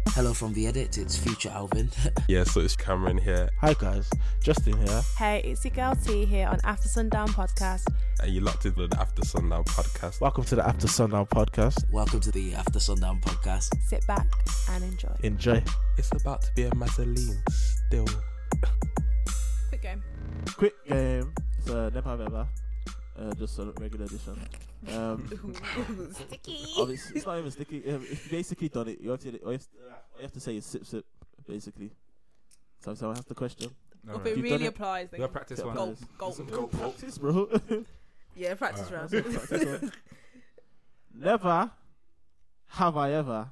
Hello from the edit, it's Future Alvin. Yeah, so it's Cameron here. Hi guys, Justin here. Hey, it's your girl T here on After Sundown Podcast. And you locked into the After Sundown podcast. Welcome to the After Sundown Podcast. Welcome to the After Sundown Podcast. Sit back and enjoy. Enjoy. It's about to be a Mazzoline still. Quick game. Quick game. It's Never Have Ever. Just a regular edition. Sticky. Obviously, it's not even sticky. If you basically done it, you have to say it's sip sip, basically. So I ask the question. If it really applies, then We'll practice one. Go. Practice, bro. Yeah, practice round. Never have I ever.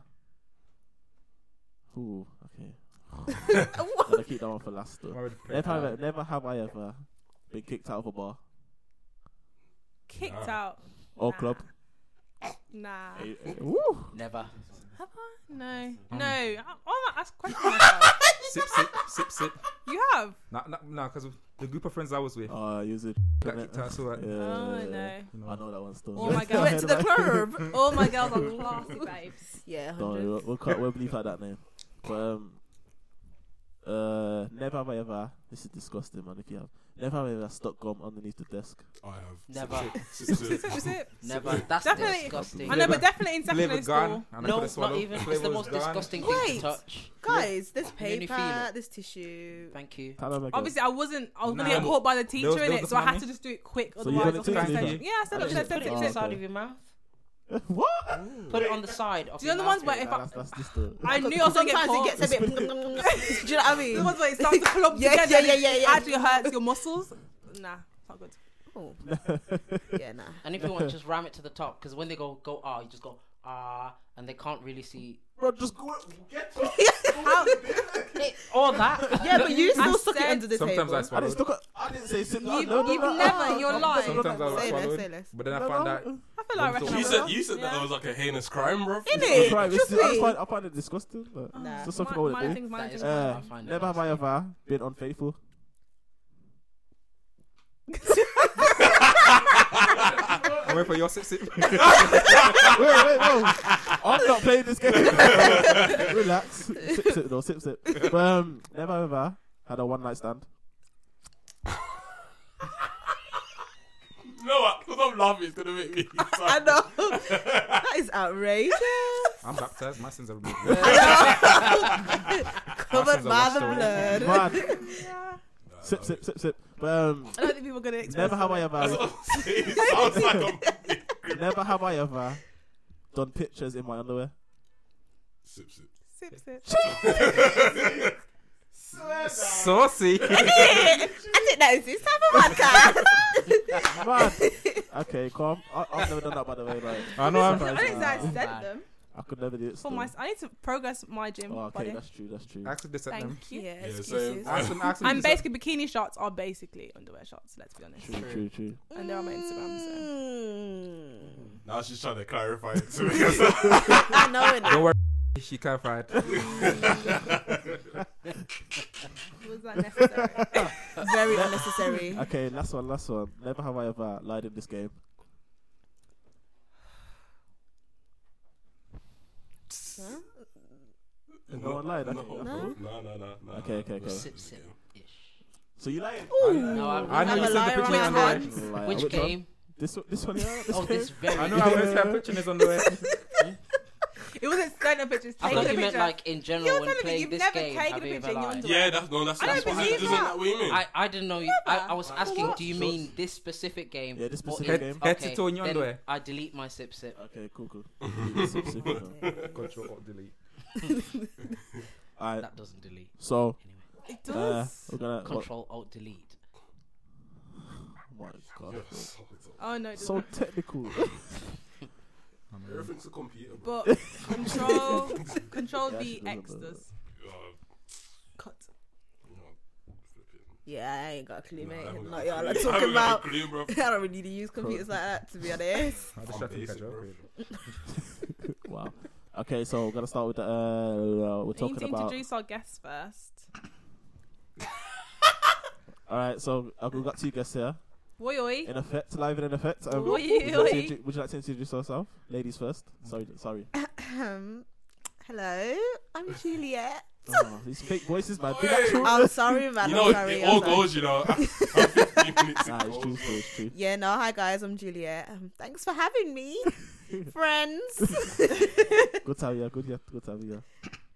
Ooh, okay. Gotta keep that one for last though. Never have I ever been kicked out of a bar Kicked out. or Nah. club. Nah. Woo. Never. Have I? No. No. I might ask questions myself. Sip. You have? Nah, because the group of friends I was with Use it. got kicked out, so Oh, no. I know that one still. All my girls went to the club. All my girls are classy babes. Yeah, Don't 100. worry, we'll leave like that name. But never have I ever. This is disgusting, man. If you have never have I ever stuck gum underneath the desk. I have. Never. Sip. Never. That's Definitely. disgusting. I know, but definitely in flavor secondary gone. school. And I No, could've swallowed. not even. It's Flavor the was most gone. disgusting thing Wait. to touch. Guys, there's You only feel paper, it. there's tissue. Thank you. Obviously, I was gonna Nah. get caught by the teacher There in was it, so I had mommy. to just do it quick. So you Otherwise, got I it was too, gonna did say, you? yeah, I said Put it. it in the side of your mouth. What? Put it on the side of Do you know your the ones mouth. where if I That's just the. I knew I was gonna get Sometimes caught? it gets a bit. Do you know what I mean? The ones where it starts to clump Yeah, together. yeah, and yeah, it yeah. actually hurts your muscles. Nah, it's not good. Oh. Yeah, nah. And if you want, just ram it to the top, because when they go ah, you just go ah, and they can't really see. Bro, just go get How? All that. Yeah, but you still I stuck it said- under the Sometimes table. I I swallowed. didn't say sit. You've never in your life. Sometimes I Say less, swallowed. say less. But then I found out. I feel like I reckon I will. You said that was like a heinous crime, bro. Innit? Trust me. I find it disgusting. But Nah. it's just something I Mine wouldn't do. things, mine That is things. I find it Never have I ever been unfaithful. I went for your sip. wait, no. I'm not playing this game. Relax. Sip. But never ever had a one night stand. You know what? Because I'm laughing, it's gonna make me. I know. That is outrageous. I'm baptized. My sins are removed. Covered by the washed blood. Man. Sip. But I don't think people are gonna expect never have I That's ever. what I'm saying. It sounds like I'm. Never have I ever done pictures in my underwear. Sip. Sip. Saucy. I think that is this type of podcast. Man. Okay, calm. I've never done that, by the way. Like, I know I'm. I didn't say I said them. I could never do it. For Still. my, I need to progress my gym Oh, okay, body. that's true. Actually, they said them. Thank you. Yeah, Yeah, excuses. same. And basically, bikini shots are basically underwear shots. Let's be honest. True. And they're on my Instagram. So. Now she's trying to clarify it to me. I know it. Don't worry. She clarified. Was that necessary? Very unnecessary. Okay, last one. Never have I ever lied in this game. Huh? No one lied. Okay. No. Okay. Sip-ish. So you lied? No, I know you Have a said the liar picture on is my on the way. hand. Which game? This one, yeah. Oh, game? this very. I know I was her picture is on the way. It wasn't sending pictures. I Taking thought a you meant picture. like in general You're when telling me playing you've this never game. taken Have a you picture ever in your lied? underwear? Yeah, that's I don't what believe isn't that. that what you mean? I didn't know. I was asking, do you mean this specific game? Yeah, this or specific in- game. Head to toe in your then underwear. I delete my sip. Okay, cool. Control Alt Delete. Alright, That doesn't delete. so It does. we're gonna. Control Alt Delete. Oh my god. Oh no. it So doesn't. technical. Everything's a computer, bro. But control Yeah, the she doesn't X know does. Cut. Yeah, I ain't got a clue, mate. I haven't Like got y'all a are clue. I talking haven't got a about. clue, bro. I don't really use computers like that, to be honest. I just I'm tried to basic, catch up. bro. Wow. Okay, so we're gonna start with the. We're We need talking to about. introduce our guests first. All right, so we've got two guests here. Oi oi. In effect, live and in effect. Oi, oi. Would you like to introduce yourself, ladies first? Sorry. Hello, I'm Juliet. Oh, these fake voices, man. Be natural. I'm sorry, man. You know, I'm sorry. it all I'm sorry. goes, you know. 15 minutes Nah, it's true, still, it's true. Yeah, no, hi guys, I'm Juliet. Thanks for having me, friends. Good to have you. Good to have you.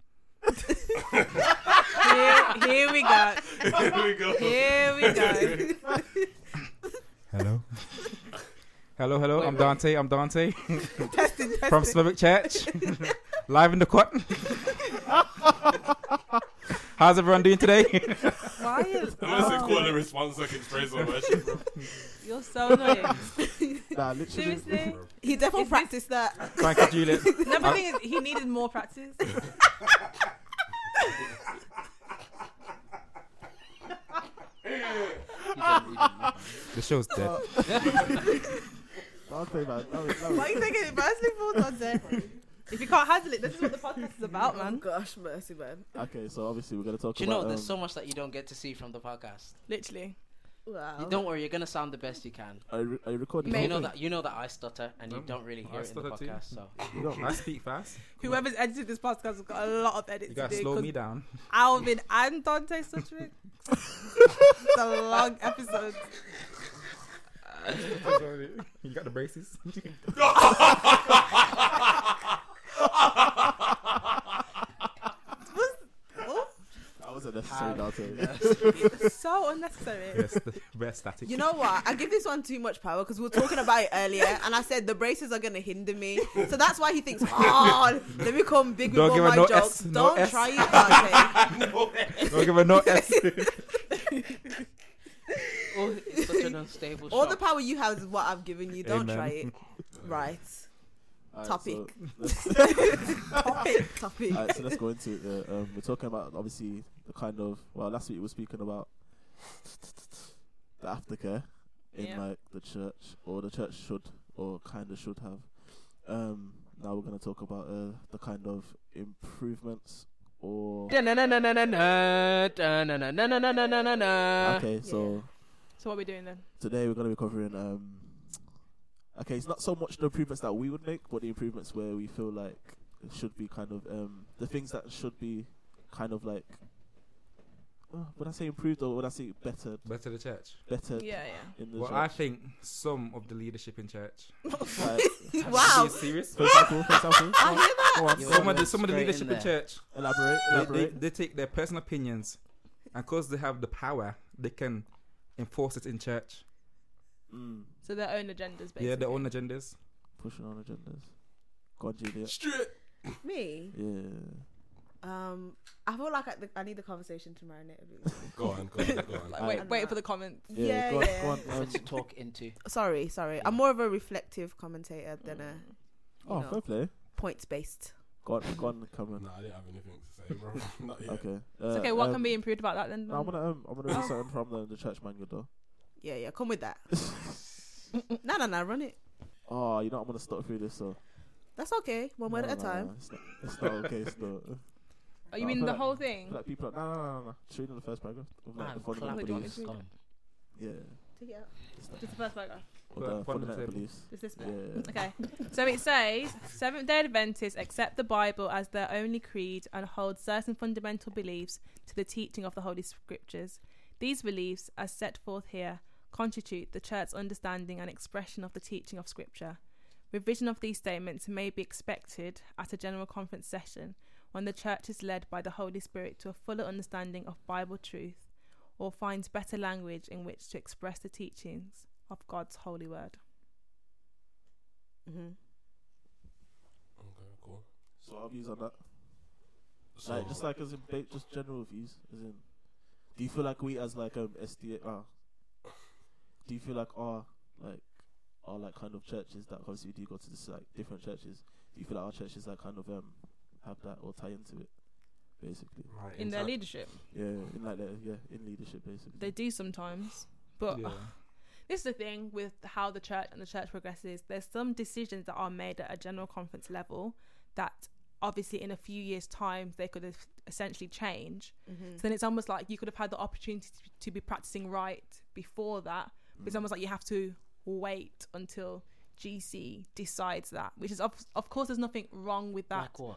Here we go. Here we go. Here we go. Hello. Hello. I'm Dante. testing. From Slavic Church. Live in the court. How's everyone doing today? Why is Unless they call the response second phrase on that shit, bro. You're so annoying. Nah, literally. Seriously? He definitely Is this- practiced that. Thank you, Juliet. No, the thing is, he needed more practice. The show's dead. Okay, man. That was- Why are you taking it personally for, Dante? If you can't handle it, this is what the podcast is about, Oh man. gosh, mercy, man. Okay, so obviously we're gonna talk Do you about. know there's so much that you don't get to see from the podcast? Literally. Wow. You don't worry, you're gonna sound the best you can. Are you recording? Maybe. You know that I stutter and you don't really hear I it in the stutter too. podcast. So You don't. I speak fast. Whoever's edited this podcast has got a lot of edits You to gotta do. slow 'cause me down. Alvin and Dante stuttering. It's a long episode. You got the braces. That wasn't necessary, Dante. So unnecessary. Yes, the best static. You know what? I give this one too much power because we were talking about it earlier, and I said the braces are gonna hinder me. So that's why he thinks, oh, let me come big with Don't all give her my no jokes. S, no Don't S. try it, Dante. Don't give her no S. oh, it's such an unstable All shot. the power you have is what I've given you. Don't Amen. try it. Right. Alright, Topic. So Topic. Alright, so let's go into it. We're talking about obviously the kind of last week we were speaking about the aftercare in Yeah. like the church, or the church should or kind of should have. Now we're gonna talk about the kind of improvements or. Okay, so So what are we doing then? today we're gonna be covering okay, it's not so much the improvements that we would make, but the improvements where we feel like it should be kind of the things that should be kind of like would I say improved or would I say better Better the church. Yeah. in the Well, church? I think some of the leadership in church. Like, Wow. Are you serious? for example, I hear that. go on. You Some went of the straight leadership in in there. church. Elaborate. They take their personal opinions, and because they have the power, they can enforce it in church. So their own agendas, basically. Yeah, their own agendas. Pushing on agendas. Go on, Juliet. Straight. Me? Yeah. I feel like I need the conversation to marinate a bit. Go on. Like, wait for the comments. Yeah, go on, yeah. go on. What to talk into. Sorry. I'm more of a reflective commentator than a Oh, fair play. points based. Go on, Cameron. Nah, I didn't have anything to say, bro. Not yet. Okay. It's okay. What can be improved about that then? No, I'm gonna read something from the church manual though. Yeah, come with that. No, run it. Oh, you know I'm gonna start through this, so That's okay. One word at a time. It's not okay. Still, Are you No, I in feel the like- whole I thing? feel like people. No. Just reading the first paragraph of like the Man, fundamental clap beliefs. is gone. Yeah. Take it out. Just the first paragraph. Or Well, the put it on the fundamental table. beliefs. Just this bit. Yeah. Okay. So it says Seventh-day Adventists accept the Bible as their only creed and hold certain fundamental beliefs to the teaching of the Holy Scriptures. These beliefs, as set forth here, constitute the Church's understanding and expression of the teaching of Scripture. Revision of these statements may be expected at a general conference session when the Church is led by the Holy Spirit to a fuller understanding of Bible truth or finds better language in which to express the teachings of God's holy word. Mm-hmm. Okay, cool. So our views on that. So, Like just like as in just general views, as in. Do you feel like we as like SDA? Do you feel like our kind of churches that obviously do go to this like different churches? Do you feel like our churches like kind of have that or tie into it, basically? right, In their inside- leadership. Yeah, in like in leadership, basically. They do sometimes. But Yeah. this is the thing with how the church and the church progresses. There's some decisions that are made at a general conference level that obviously in a few years' time they could have essentially change. Mm-hmm. So then it's almost like you could have had the opportunity to be practicing right before that. But it's almost like you have to wait until GC decides that, which is of course there's nothing wrong with that. Like what?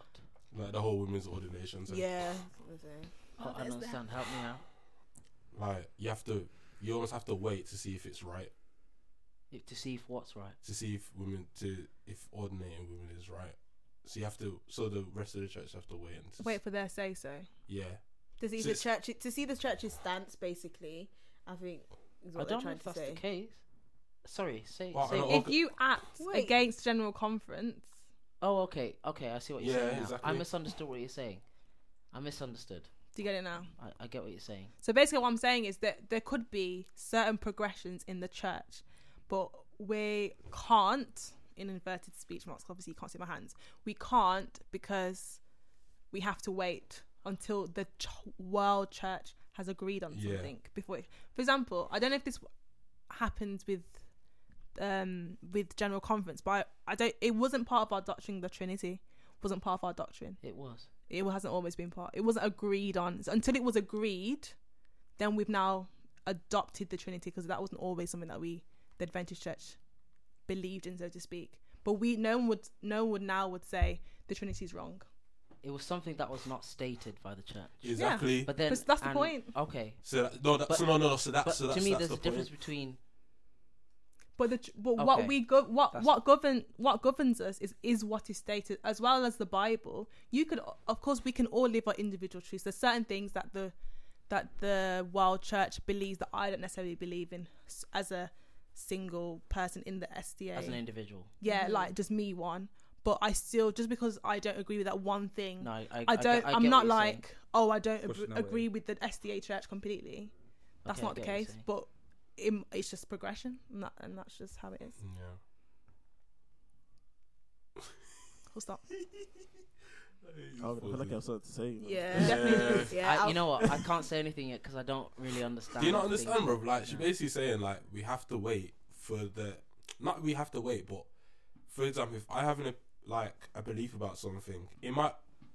Like the whole women's ordination thing. Yeah. I don't understand. Help me out. Like you almost have to wait to see if it's right. To see if what's right. To see if if ordinating women is right. So you have to. So the rest of the church have to wait and Wait for their say so. Yeah. To see So the church, to see the church's stance, basically, I think is I what they're don't know trying if to that's say. the case. Sorry, say. Oh, say no, If you act Wait. against general conference, Oh, okay. I see what you're Yeah, saying now. exactly. I misunderstood what you're saying. I misunderstood. do you get it now? I get what you're saying. So basically, what I'm saying is that there could be certain progressions in the church, but we can't, in inverted speech marks, obviously you can't see my hands, we can't because we have to wait until the world church has agreed on Yeah. something before for example, I don't know if this happens with general conference, but it wasn't part of our doctrine. The Trinity wasn't part of our doctrine. It was. It hasn't always been part. It wasn't agreed on. So until it was agreed, then we've now adopted the Trinity, because that wasn't always something that the Adventist Church believed in, so to speak. But no one now would say the Trinity is wrong. It was something that was not stated by the church. Exactly. But then But that's the point. Okay. So that's But so to me, that's there's the a difference point. between. But Okay. what governs us is what is stated, as well as the Bible. You could, of course, we can all live our individual truths. There's certain things that the world church believes that I don't necessarily believe in as a single person in the SDA. As an individual. Yeah, like just me one. But I still, just because I don't agree with that one thing, No, I I'm get not what you're like, saying. oh, I don't Pushing away. agree with the SDA church completely. That's Okay, I not the get what you're case. saying. But it's just progression, and that's just how it is. Yeah. We'll stop. I feel like I have something to say. You know? Yeah. Definitely. Yeah. You know what? I can't say anything yet because I don't really understand. Do you not the thing. understand, bro? Like she's basically saying like we have to wait for not we have to wait, but for example, if I have a belief about something, it might.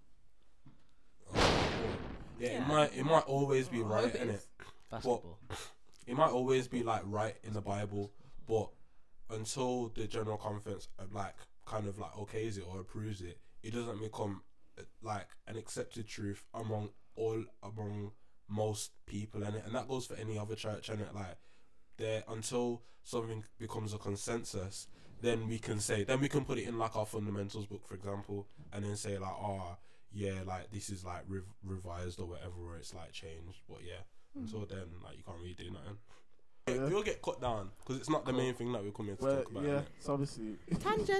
It might always be right, innit? Basketball. It might always be like right in the Bible, but until the general conference kind of okays it or approves it, it doesn't become like an accepted truth among most people, and that goes for any other church, and until something becomes a consensus, then we can put it in like our fundamentals book, for example, and then say this is like revised or whatever, or it's like changed. But until then, you can't really do nothing. Yeah. We'll get cut down because it's not the main thing that we're coming to Well, talk about. yeah, innit? so obviously, Tangent.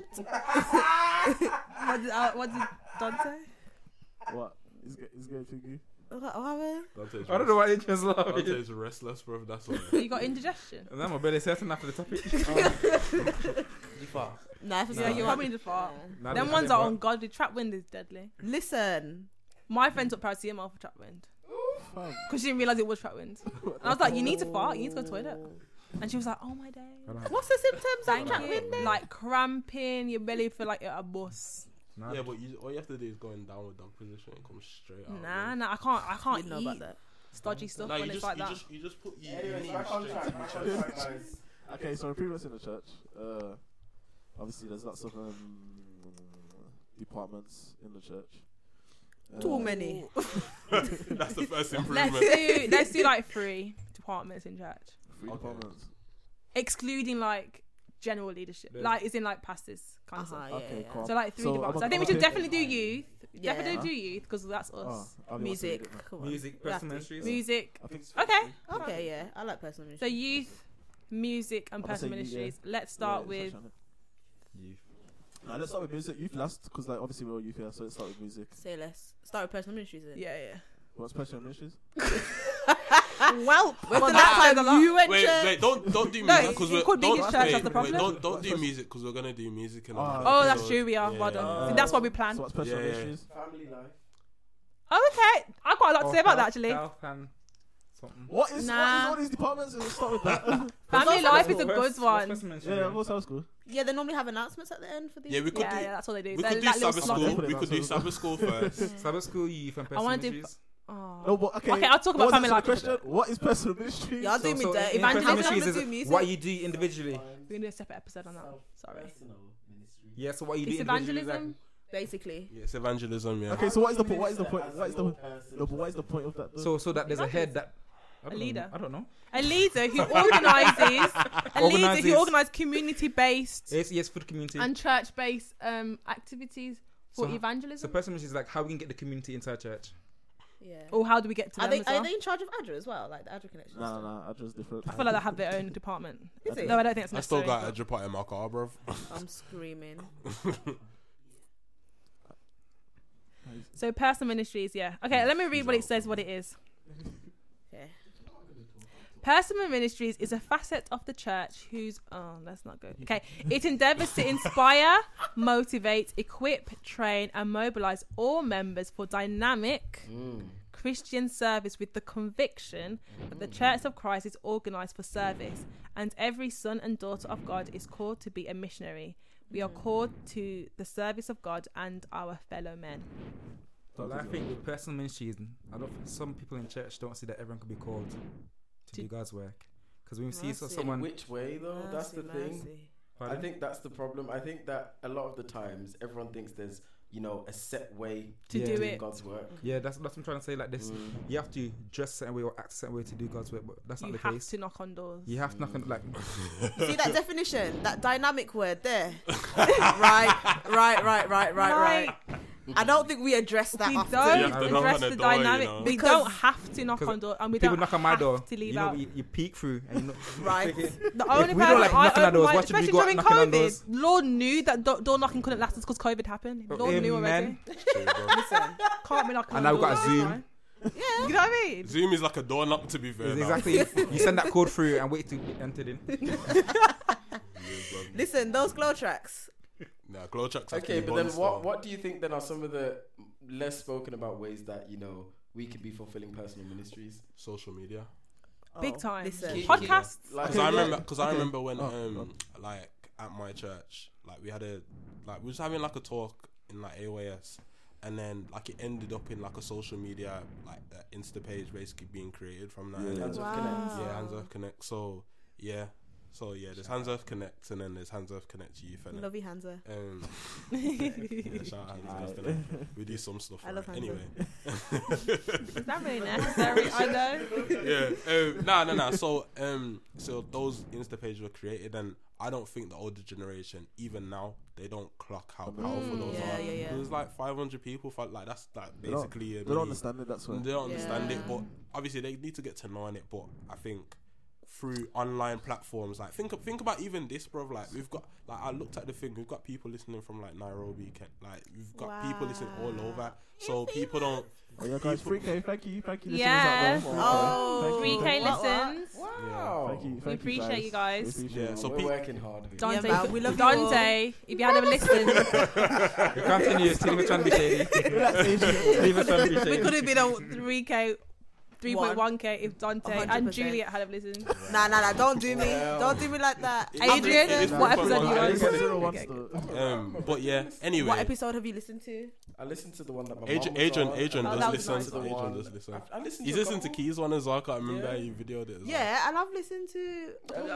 What did Don say? what is going to you? What happened? Dante's I don't know why you just laugh. Dante's restless, bro. That's all. You got indigestion? And then my belly certain after the topic. You far. Nah, Yeah, you probably need to fart. Nah, Them they- ones they- are ungodly. Trap wind is deadly. Listen. My friend took paracetamol for trap wind Fam. because she didn't realize it was trap wind. And I was like, "You need to fart. You need to go to the toilet." And she was like, "Oh my day." What's the symptoms Thank of trap you. wind? Like cramping, your belly feel like you're at a bus. Nah, Yeah, but all you have to do is go in downward dog position and come straight out. Nah, I can't Didn't know eat about that. stodgy stuff No, when it's like that. you just put your Anyways, knee back on straight track. to the Back on chest. track, guys. Okay, so previous in the church, obviously there's lots of departments in the church. Too many. That's the first Let's improvement. let's do like 3 departments in church, 3 Okay. departments. excluding like general leadership, There's- like it's in like pastors kind of Uh-huh, stuff. yeah, Okay, yeah. cool. So like 3 So, departments. I'm I think we okay. should definitely do youth. Yeah. Definitely do youth because that's us. I'll be able to read Music. it now. Come on. Music, We have personal to. ministries. Music. I think Okay. Okay, yeah. I like personal So ministry. youth, music, and I'm gonna say personal youth, yeah. ministries. Let's start Yeah, with touch on it. Youth. Let's start with music. Youth last, because obviously we're all youth here, so let's start with music. Say less. Start with personal ministries. Then. yeah. What's personal ministries? Well, When's the that last says a lot. time you went Wait, church? wait, don't do No, music because it we're could be don't his church, wait, that's the wait, problem. don't do music because we're gonna do music and Oh, Oh, that's true. We are. Well done. See, that's what we plan. So what's personal Yeah, yeah. ministries? Family life. Oh, okay. I've got a lot to say about that actually. Health and something. What is Nah. all these departments? Let's start with that. Family life is a good What's one. personal ministry? Yeah, what's sounds good. Yeah, they normally have announcements at the end for these. Yeah, we could Yeah, do. that's all they do. We They're could do that little Sabbath slot. school. We could do Sabbath school first. Sabbath school, youth, and I personal wanna do ministries. Oh. No, but okay. Okay, I'll talk about What was family the life. question? What is personal ministry? Y'all do me So dirty. in Man, personal how ministries can I is do music? what you do individually. We're gonna do a separate episode on that. Sorry. Yeah, so what you do It's individually. evangelism. basically. Yeah, it's evangelism. Yeah. Okay, so what is the point? What is the point? What is the no, but what is the point of that? Though? So that there's a head that I A don't leader. know. I don't know. A leader who organises. Organises. organises community-based Yes, for the community. and church-based activities for So evangelism. person is like how we can get the community into our church. Yeah. Or how do we get to Are them they as well? are they in charge of ADRA as well, like the ADRA connection? No, I just different. I feel like they have their own department. Is it? No, I don't think that's I still necessary. got a drip out in my car, bro. I'm screaming. So personal ministries, yeah. Okay, let me read what it says. What it is. Okay. Personal ministries is a facet of the church whose that's not good. Okay, it endeavours to inspire, motivate, equip, train, and mobilise all members for dynamic Christian service with the conviction that the Church of Christ is organised for service, and every son and daughter of God is called to be a missionary. We are called to the service of God and our fellow men. Well, I think with personal ministries, some people in church don't see that everyone can be called to do God's work. Because when we see Mercy. someone, Which way though? That's the thing. I Pardon? think that's the problem. I think that a lot of the times everyone thinks there's, a set way To Yeah. do do it. God's work. Yeah, that's what I'm trying to say. Like this, you have to dress a certain way or act a certain way to do God's work, but that's You not the have case. to knock on doors. You have to knock on like. You see that definition, that dynamic word there. right. I don't think we address that We often. don't You have to knock address on the the door, you dynamic. know. We Because- don't have to knock 'Cause on door, and we People don't knock on my have door. to leave You know, out. you peek through and you know, Right. The only we don't person like I knocking on opened doors, my, why should we especially go out during knocking on COVID, doors? Lord knew that door knocking couldn't last us because COVID happened. Lord knew already. Listen, Can't be knocking And on now we've got doors. Zoom. Right? You know what I mean? Zoom is like a door knock, to be fair. now. Exactly. You send that code through and wait to be entered in. listen, those glow tracks. Nah, glow tracks. have to Okay, be but then buns, what do you think then are some of the less spoken about ways that we could be fulfilling personal ministries? Social media. Big time. Listen. Podcasts. Like, Because I Okay. remember when Oh. like at my church, like we was having like a talk in like AOS, and then like it ended up in like a social media like Insta page basically being created from that. And Hands then- Off Connect. yeah, Hands Off Connect. So yeah, there's Hands Off Connect, and then there's Hands Off Connect Youth. And Love you, Hansa. yeah, shout out Hands Off Connect. We do some stuff. I love right? Hands Anyway. Is that really necessary? I know. Yeah. No. So those Insta pages were created, and I don't think the older generation, even now, they don't clock how powerful those yeah, are. yeah. There's like 500 people. Like that's like They don't- basically. They don't understand it. That's why. They don't understand it, Yeah. but obviously they need to get to know it. But I think through online platforms, like think about even this, bro. Like we've got, like I looked at the thing. We've got people listening from like Nairobi, like we've got people listening all over. So people don't. Oh yeah, guys, 3K. Thank you. Yes. listeners out there. Oh, 3K What? listens. Wow. Thank you. We appreciate you guys. We appreciate Yeah, you. so We're working hard. here. Dante, man, we love you all. Dante, if you had ever listened, You continue. Still trying to be shady. Leave us trying to be we shady. could have been on 3K, 3.1K if Dante and 100%. Juliet had have listened. Nah, don't do me. Well. Don't do me like that. Adrian, it is what episode 3.1K. you on? It's Okay, 0 okay. once, But yeah. Anyway. What episode have you listened to? I listened to the one that my Adrian mum was on. Oh, does that was listen. nice. To the Adrian one- does listen. I listened He's to a listened to couple. Keys one as well. I can't remember Yeah. how you videoed it as well. Yeah, and I've listened to.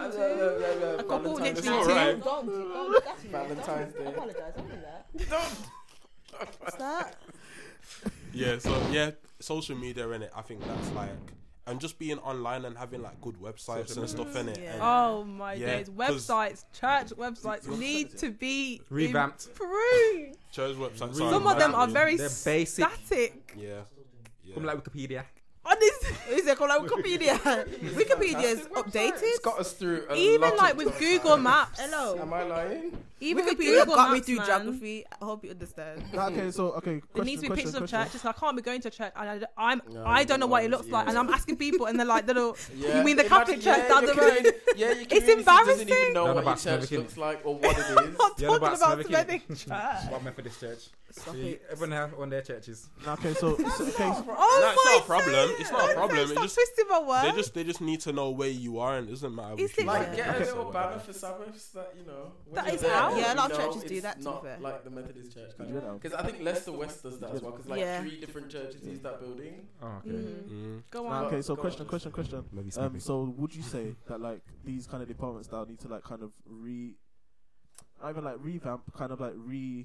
A couple, Valentine's literally Day. all two. right. Don't. That's rude. Valentine's Day. I apologize. I did that. What's that? Yeah, so yeah, social media in it. I think that's like, and just being online and having like good websites and stuff in it. Yeah. And Oh my Yeah, days. 'cause- Websites, church websites need to be Revamped. improved. church websites. Some of them are very They're basic. static. Yeah. Come like Wikipedia. Honestly. Is it called like Wikipedia? Wikipedia is updated. It's got us through a Even lot like of with stuff. Google Maps. Hello. Am I lying? Even with Wikipedia Google got me Maps, through man, geography. I hope you understand. Okay, so there needs to be pictures of question. churches. I can't be going to church and No, I don't know what it no, looks like, and yeah. I'm asking people, and they're like, little. Yeah. You mean the Catholic Imagine- church down your the road? community- Yeah, your community doesn't embarrassing. even know None what your about church Smithwick. looks like or what it is. I'm Yeah, talking about about Smithwick. Smithwick Church. What Methodist church? Stop See, it. everyone have on their churches. Okay, so okay, Oh No, it's my not a problem. days. It's not a problem. Stop It just twisting my words. they just need to know where you are, and it doesn't matter. Is which it you Like, are. get a So little whatever. banner for Sabbaths that, when That you're is there, out. Yeah, a lot of you know churches do it's that, to be not fair. like the Methodist church. You know. Because I think Leicester West does that as well. Because like Yeah. 3 different churches use that building. Oh, okay. Mm. Go Nah, on. okay, so Go question. Maybe Smithwick. So would you say that like these kind of departments now need to like kind of revamp, kind of like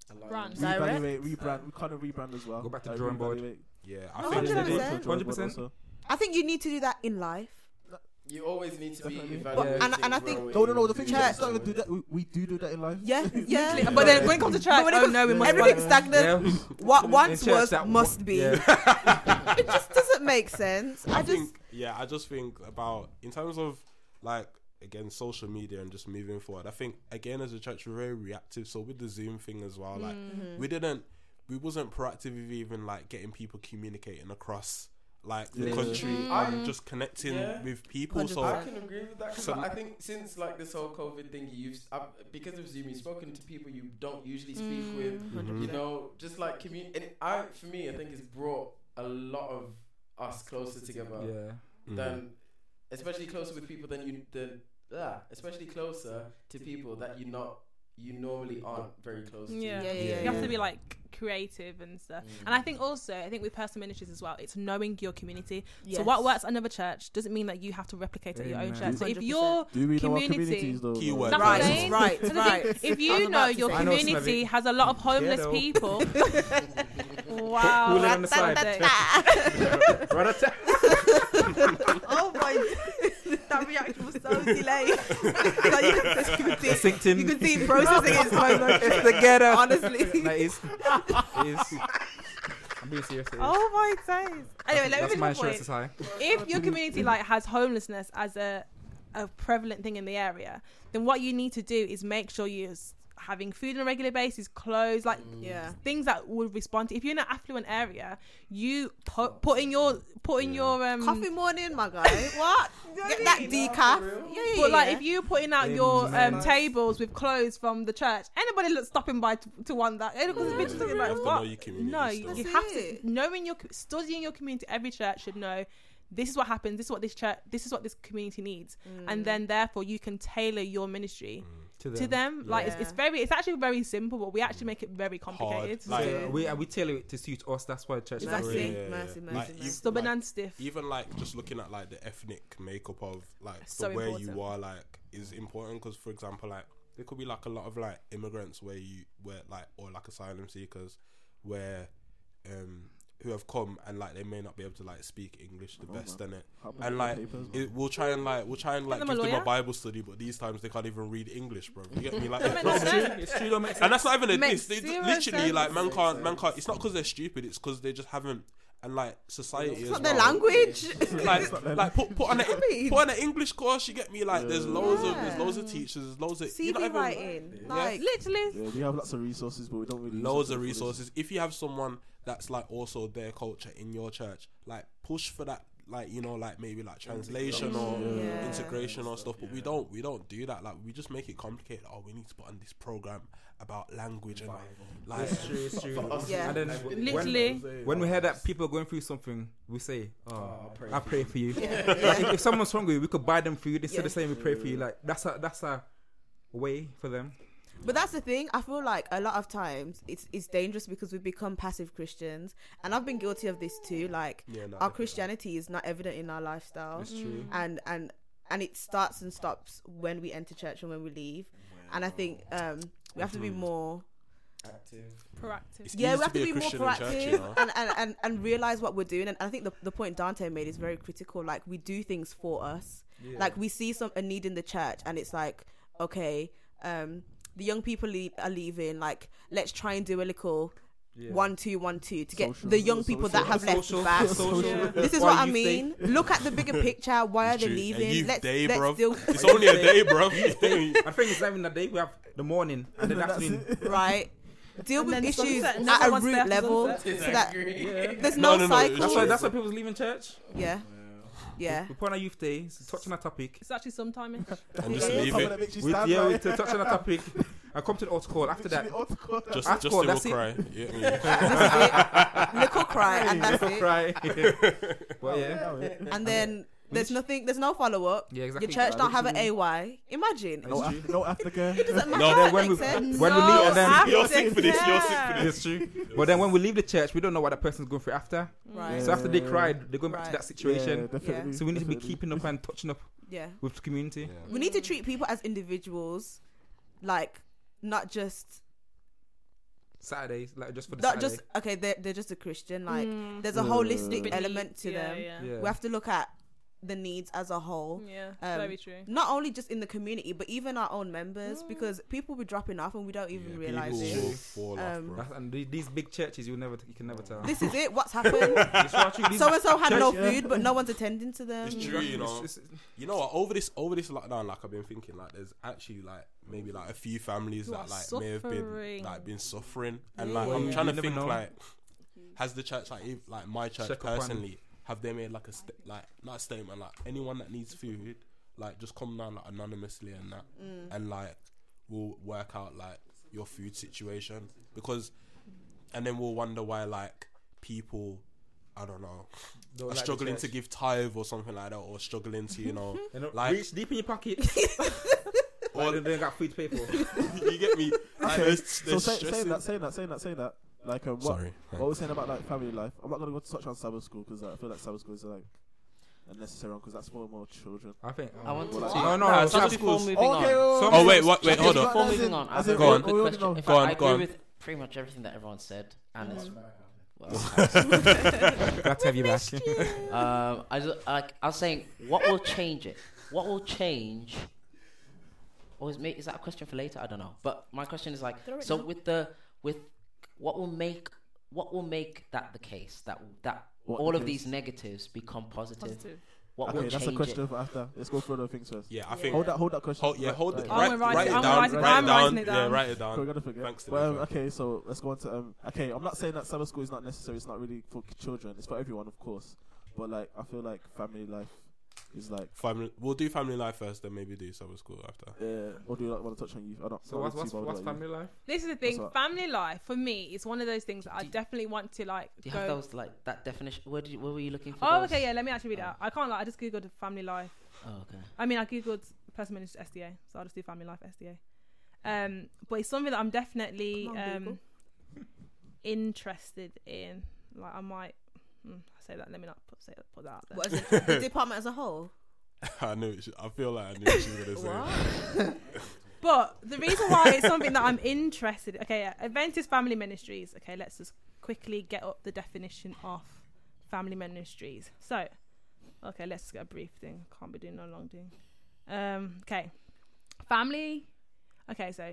Brand. Direct. rebrand. We kind of rebrand as well. Go back to the drawing board. Yeah, No, I think 100%. 100%. I think you need to do that in life. You always need to be Definitely. evaluating. And I think- growing, No. The thing is, Church. it's not even do that. We do that in life. Yeah, yeah. But then when it comes to church, But when it oh comes- no, we must everything's follow. stagnant. Yeah. What once church, was that must be. Yeah. It just doesn't make sense. I just think about in terms of like again social media and just moving forward. I think again as a church we're very reactive. So with the Zoom thing as well, like we wasn't proactive with even like getting people communicating across like the Yeah. country and just connecting Yeah. with people. So 100%. I can agree with that because So- I think since like this whole COVID thing, because of Zoom, you've spoken to people you don't usually speak with. You know, just like community. And for me, I think it's brought a lot of us closer together Yeah. than, especially closer with people especially closer to people that you normally aren't very close to. Yeah. You have to be like creative and stuff. And I think with personal ministries as well, it's knowing your community. So Yes. what works at another church doesn't mean that you have to replicate at your own Amen. church. So if 100%. your Do we know our community, communities though? Keyword. That's Right, what I'm saying. right, So the right. thing, if I you was know about to your say. I know some of community it. has a lot of homeless Ghetto. people. Wow. Cooling on the side. Oh my! That reaction was so delayed. Like you could see, Synced in. you could see him processing it in slow motion. It's the ghetto. Honestly. That is. I'm being serious. It is. Oh my days. Anyway, let me That's finish my my insurance point. is high. If your community like has homelessness as a prevalent thing in the area, then what you need to do is make sure you're having food on a regular basis, clothes, like Yeah. things that would respond to. If you're in an affluent area, you put in your Coffee morning, my guy. What? Get that decaf. Yeah. But like, if you're putting out your Amen. tables with clothes from the church, anybody look stopping by to want that. Because it's You like, have to know what? your community No, still. you That's have it. to knowing studying your community. Every church should know this is what happens. This is what this is what this community needs, and then therefore you can tailor your ministry to them. Like it's actually very simple, but we actually make it very complicated. Like, So we tailor it to suit us. That's why church is Exactly. great. Yeah. Mercy, Like, mercy, you- mercy. Stubborn like, and stiff. even like just looking at like the ethnic makeup of like So the where important. you are like is important because for example like there could be like a lot of like immigrants where like or like asylum seekers where who have come and like they may not be able to like speak English the best in it and like we'll try and like them a give them lawyer. a Bible study but these times they can't even read English, bro. You get me? Like That makes sense. It's true. Don't make sense. and that's not even a Makes diss. They zero literally sense. like man can't. It's not because they're stupid. It's because they just haven't. And like society It's as not well. their language. like put on I mean? an English course. You get me? Like there's loads of teachers. There's loads of you're not CV even- writing. Like, Literally. Yeah, we have lots of resources, but we don't really. use loads them of for this. resources. If you have someone that's like also their culture in your church, like push for that. Like like maybe like translation or Yeah. integration or stuff. But we don't do that. Like we just make it complicated. Oh, we need to put on this program about language and like It's true. It's true. Yeah. And then Literally. when we hear that people are going through something, we say, "Oh, pray I for pray for you." Yeah. If someone's hungry, we could buy them food instead of Yeah. saying we pray for you. Like that's a way for them. But that's the thing. I feel like a lot of times it's dangerous because we become passive Christians, and I've been guilty of this too. Like Yeah, no, our definitely. Christianity is not evident in our lifestyle, That's true. and it starts and stops when we enter church and when we leave. And I think we have to be more. Active. Proactive. It's Yeah, easy we have to a be more Christian in proactive church, you know? and realize what we're doing. And I think the point Dante made is very critical. Like we do things for us. Like we see a need in the church, and it's like, okay, the young people are leaving. Like let's try and do a little 1-2-1-2 to get Social- the young people that have left back. This is what I mean. Look at the bigger picture. Why are they True. leaving? Youth day, let's bruv. still It's only a day, bro. I think it's not even the day. We have the morning and the afternoon. right. Deal with then the issues sunset, no at a one's root there for level, sunset. so that Exactly. there's No, no no, cycle. That's why people's leaving church. Yeah. Yeah. We put on our youth days, touch on a topic. It's actually sometime. And just Yeah. leave Something it. that makes you We stand we right. to touch on a topic. I come to the altar call after that. Just Ask they God, will that's it. cry. You get me? Little cry and that's Little it. cry. Well, yeah. And then there's no follow up. Yeah, exactly. Your church don't have an AY. Imagine. No, no aftercare. Doesn't matter. No, That when makes we- sense. when we leave and then You're sick for this. You're sick for this. It's true. But then when we leave the church, we don't know what that person's going through after. Right. So after they cried, they're going back to Right. that situation. Yeah, definitely, So we need to be definitely. keeping up and touching up Yeah. with the community. We need to treat people as individuals, like not just Saturdays, like just for the Not Saturday. just okay. They're just a Christian. Like there's a Yeah. holistic Beneath, element to yeah, them. Yeah. We have to look at the needs as a whole. Yeah, very true. Not only just in the community, but even our own members, because people be dropping off and we don't even realize people will it. fall off, bro. And these big churches, you can never tell. This is it. What's happened? These So and so had no church- food, but no one's attending to them. It's true, you know. You know what? Over this lockdown, like I've been thinking, like there's actually like maybe like a few families Who that are may have suffering. been suffering, and like Yeah. I'm trying to You never think know. like, has the church like my church Check up on personally, have they made like like not a statement, like anyone that needs food, like just come down like anonymously and that, and like we'll work out like your food situation, because, and then we'll wonder why like people, I don't know, Don't are like the struggling to church. give tithe or something like that, or struggling to, you know, like, reach deep in your pocket. Or they don't got food to pay for. you get me? Like, there's So stressing. saying that. Like, what? Sorry. What we're saying about like family life. I'm not gonna go touch on Sabbath school because I feel like Sabbath school is like unnecessary because that's for more children. I think. I want to Well, see. like- No, no, just Sabbath before schools. moving on. Oh wait, hold Just on. before moving on, I have a Go on. quick question. In Go fact, on, I go agree on. with pretty much everything that everyone said, and it's well, Glad to have you back. I was saying, what will change it? What will change? Or is that a question for later? I don't know. But my question is like, so with what will make that the case that What all the of case? these negatives become positive? Positive. What Okay, will that's a change question it? for after. Let's go through the things first. Yeah, I think. Hold that question. Hold it. Right. I'm gonna Write it I'm down. writing it down. Yeah, down. write it down. We're gonna forget. Thanks to Well, the okay, so let's go on to okay, I'm not saying that Sabbath school is not necessary. It's not really for children. It's for everyone, of course. But like, I feel like family life is like. family. We'll do family life first, then maybe do Sabbath school after. Or do you like want to touch on youth? I don't. So I don't see why what's like family life? This is the thing. What's up? Family life for me is one of those things that I definitely want to like Do you go. have those like that definition? Where were you looking for? Oh, those? okay, yeah. Let me actually read it out. I can't lie. I just googled family life. Oh, okay. I mean, I googled person managed SDA, so I'll just do family life SDA. But it's something that I'm definitely Come on, Google. interested in. Like, I might I say that. Let me not put that out there. What is it? The department as a whole. I knew. I feel like I knew what she was gonna say. But the reason why it's something that I'm interested in, okay, Adventist Family Ministries. Okay, let's just quickly get up the definition of family ministries. So, okay, let's just get a brief thing. Can't be doing no long thing. Okay, family. Okay, so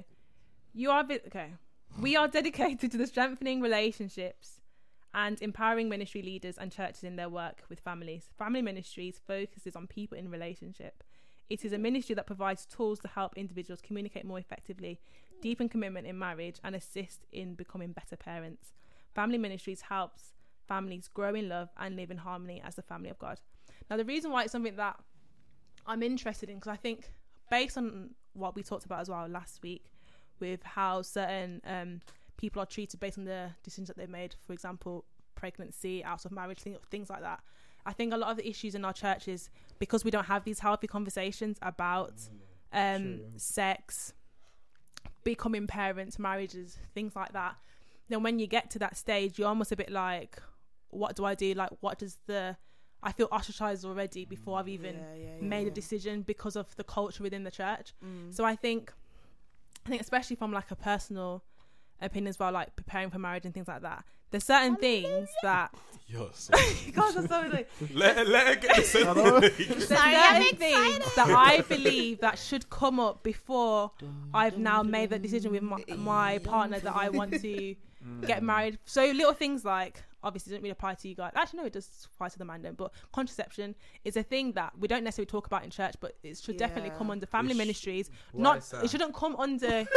we are dedicated to the strengthening relationships and empowering ministry leaders and churches in their work with families. Family Ministries focuses on people in relationship. It is a ministry that provides tools to help individuals communicate more effectively, deepen commitment in marriage, and assist in becoming better parents. Family Ministries helps families grow in love and live in harmony as the family of God. Now, the reason why it's something that I'm interested in, because I think based on what we talked about as well last week, with how certain people are treated based on the decisions that they've made, for example, pregnancy, out of marriage, things like that. I think a lot of the issues in our churches, because we don't have these healthy conversations about sex, becoming parents, marriages, things like that, then when you get to that stage, you're almost a bit like, what do I do? Like, I feel ostracized already before I've even made a decision because of the culture within the church. So I think especially from like a personal opinion as well, like preparing for marriage and things like that, there's certain things that God, that's so annoying. Let her get this. There's certain things that I believe that should come up before I've now made that decision with my partner that I want to get married. So little things like, obviously doesn't really apply to you guys. Actually, no, it does apply to the man, but contraception is a thing that we don't necessarily talk about in church, but it should definitely come under family ministries. It shouldn't come under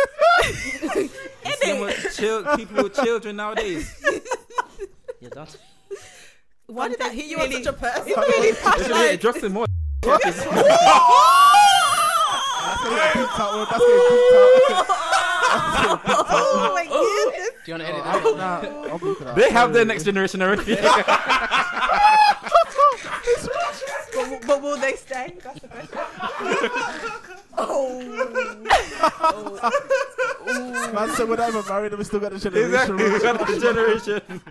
people with children nowadays. You're done. Why did that hit you on such a person? It's really passionate. It's just more. That's getting peaked out. That's getting peaked out. Oh my goodness. Do you want to edit that? Nah, I'll bleep it out. They have their next generation already. But will they stay? That's the question. Man said we're not even married and we still got the generation. Exactly, we got the generation.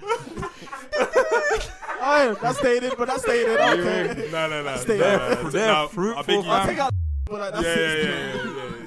Oh, that's stated, but that's stated. Okay. No. Stay No, up. no. They're Now, fruitful I beg you- I'll take out. But like, that's it. Yeah.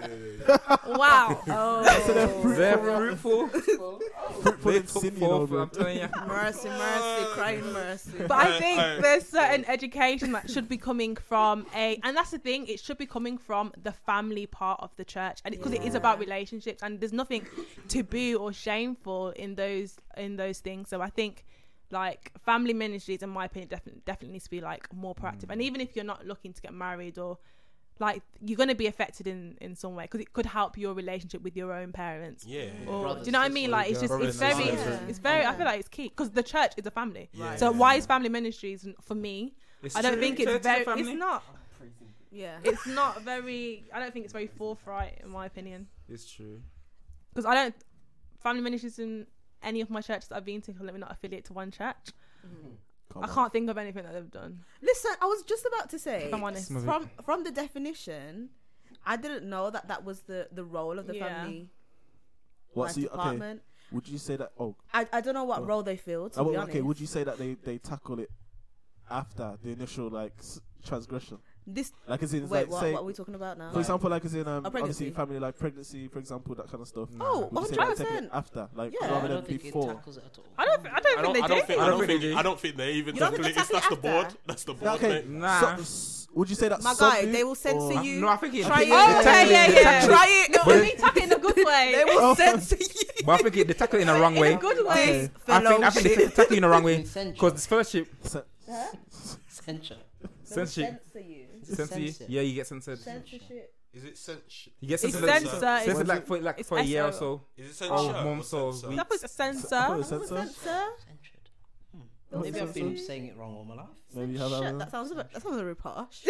Wow. They're fruitful. Fruitful They and took sin, you forth, know, I'm telling you. Mercy, crying mercy. But I think there's certain education that should be coming from and that's the thing, it should be coming from the family part of the church, and because it is about relationships, and there's nothing taboo or shameful in those things. So I think like family ministries, in my opinion, definitely needs to be like more proactive. And even if you're not looking to get married, or like you're going to be affected in some way, because it could help your relationship with your own parents. Yeah. Or, Brothers, do you know what I mean? sisters, Like it's just brothers it's and very sisters. it's very. I feel like it's key because the church is a family. Yeah. So why is family ministries for me? I don't think Church it's is a very. family. It's not. Yeah. It's not very. I don't think it's very forthright in my opinion. It's true. Because I don't family ministries in any of my churches that I've been to. Let me not affiliate to one church. I can't think of anything that they've done. Listen, I was just about to say, If I'm honest. from the definition, I didn't know that was the role of the family life department. Would you say that? Oh, I don't know what role they filled. To be honest. okay. Would you say that they tackle it after the initial like transgression? This Like as in, wait, like, what say, are we talking about now? for example, like as in pregnancy. obviously family like pregnancy, for example, that kind of stuff. Oh, Would you say that they tackle 100%. it after, like Yeah. I rather than don't think it before? tackles it at all. I don't think they do. I don't think they even You don't tackle think it. they tackle That's the it board. after? That's the board. Okay, mate. Nah. would you say that? My some guy, do, they will censor or- you. No, I think it. Try it. Oh, yeah. Try it. No, I mean, tackle it in a good way. They will censor you. But I think they tackle it in the wrong way. In a good way. I think they tackle it in the wrong way Censure. because this fellowship Se- Censure. censorship. you. Censor. Yeah, you get censored. Censorship. Is it censorship? You get It's censored. censor. Censored It's- like it's for a year or SO. so. Is it Oh, censure? months or censor? weeks. That was a Oh, censor. censor? Censor. Censured. What's Maybe I've been censored? saying it wrong all my life. Maybe you have Shit, that. that sounds very posh.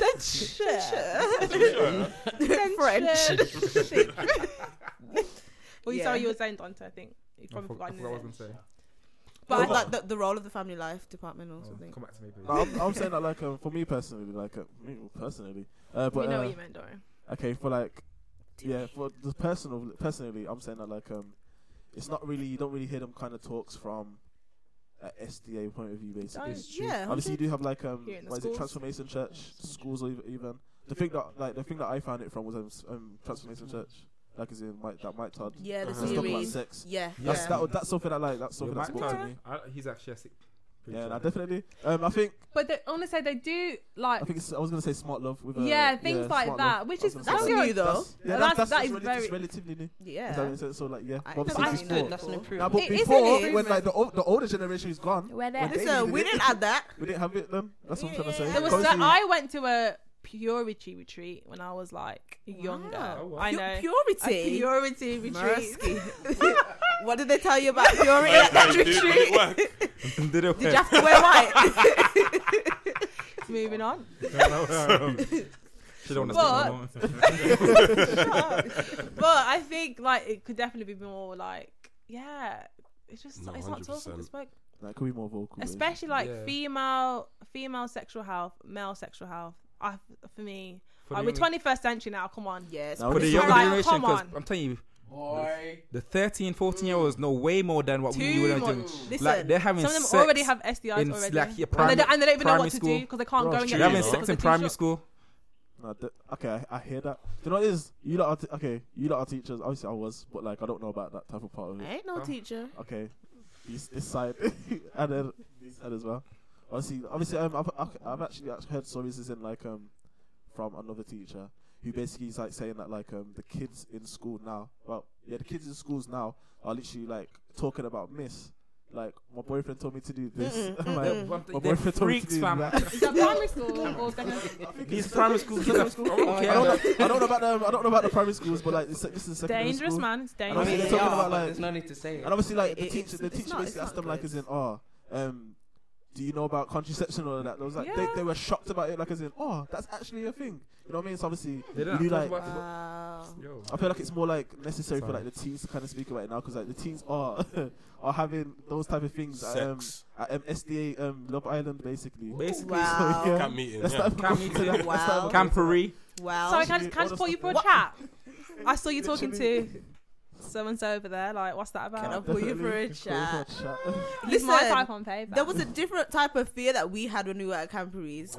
Censure. Well, Yeah. sorry, you were saying Dante. I think you I probably forgot forgotten what I was it. gonna say. But Oh, like the role of the family life department or Oh, something. come back to me, please. I'm saying that like for me personally, like me personally, but We know what you meant, don't we? okay, for like for the personally, I'm saying that like it's not really, you don't really hear them kind of talks from a SDA point of view basically. Don't- Yeah, Obviously, you do have like Here in the what is it, schools. Transformation Church, schools or even the thing that I found it from was Transformation Church, like as in Mike Todd. Yeah, the Stuff about series. sex. Yeah, That's yeah. that's something I like. That's something Yeah, that Mike spoke Todd, to me. he's actually a sick preacher. Yeah, definitely. I think But I want to say they do like I was gonna say Smart Love with things like Smart that, Love. which I was is gonna say that's that. new though. That's that is it's relatively new. Does that Yeah. make sense? So like I- obviously But I- That's before. good. That's an Now, improvement. but It is before, an when improvement. like the older generation is gone, Where they- when they Listen, did we it, didn't have that. we didn't have it then. That's what I'm trying to say. There was Obviously- I went to a purity retreat when I was like younger. Wow. Oh, wow. I know. Purity. A purity retreat. Mercy. What did they tell you about purity at that Did it retreat? work? Did it Did you have to wear white? Moving on. She don't But- want to speak no more. But I think like it could definitely be more like it's just No, it's not talked 100%. about. That could be more vocal. Especially like Yeah. female sexual health, male sexual health. For me, For like, the we're young- 21st century now. Come on. Yes. Now, for the It's younger like, generation, come because on. I'm telling you, Boy. the 13, 14-year-olds know way more than what we Too were much. doing. Listen, Like they're having Some of them sex already have STIs in already, like your and, they don't even know primary what to do school. because they can't Bro, go and get They're having it sex because in the primary teacher- school. No, okay, I hear that. Do you know what it is? You lot are teachers. Obviously, I was, but like I don't know about that type of part of I it. ain't no teacher. Okay, this side and then this side as well. Obviously, I've actually heard stories as in like from another teacher who basically is like saying that like the kids in school now, the kids in schools now are literally like talking about miss. Like my boyfriend told me to do this. I'm like, my They're boyfriend told me to freaks, do fam. that. Is that primary school or secondary? These primary schools. Okay, I don't know about the primary schools, but like this is secondary Dangerous, school. man. It's I I mean, mean, they're they talking are, about, but like- there's no need to say it. And obviously, like the It's teacher not- basically it's asked them not like good. as in, do you know about contraception or that? They was like Yeah. they were shocked about it, like as in, that's actually a thing. You know what I mean? So obviously, They don't you do talk like. about- Wow. Yo. I feel like it's more like necessary for Sorry. like the teens to kind of speak about it now, because like the teens are are having those type of things Sex. at SDA Love Island basically. Basically, Wow. So, yeah. Camp meeting. Let's Yeah. not Camp meeting. let's not- Wow. Campery. Wow. Sorry, can I just call you for a chat? I saw you talking to so and so over there. Like, what's that Can I about? put you for a Definitely. chat? It's Listen, my type on paper. there was a different type of fear that we had when we were at Camporees.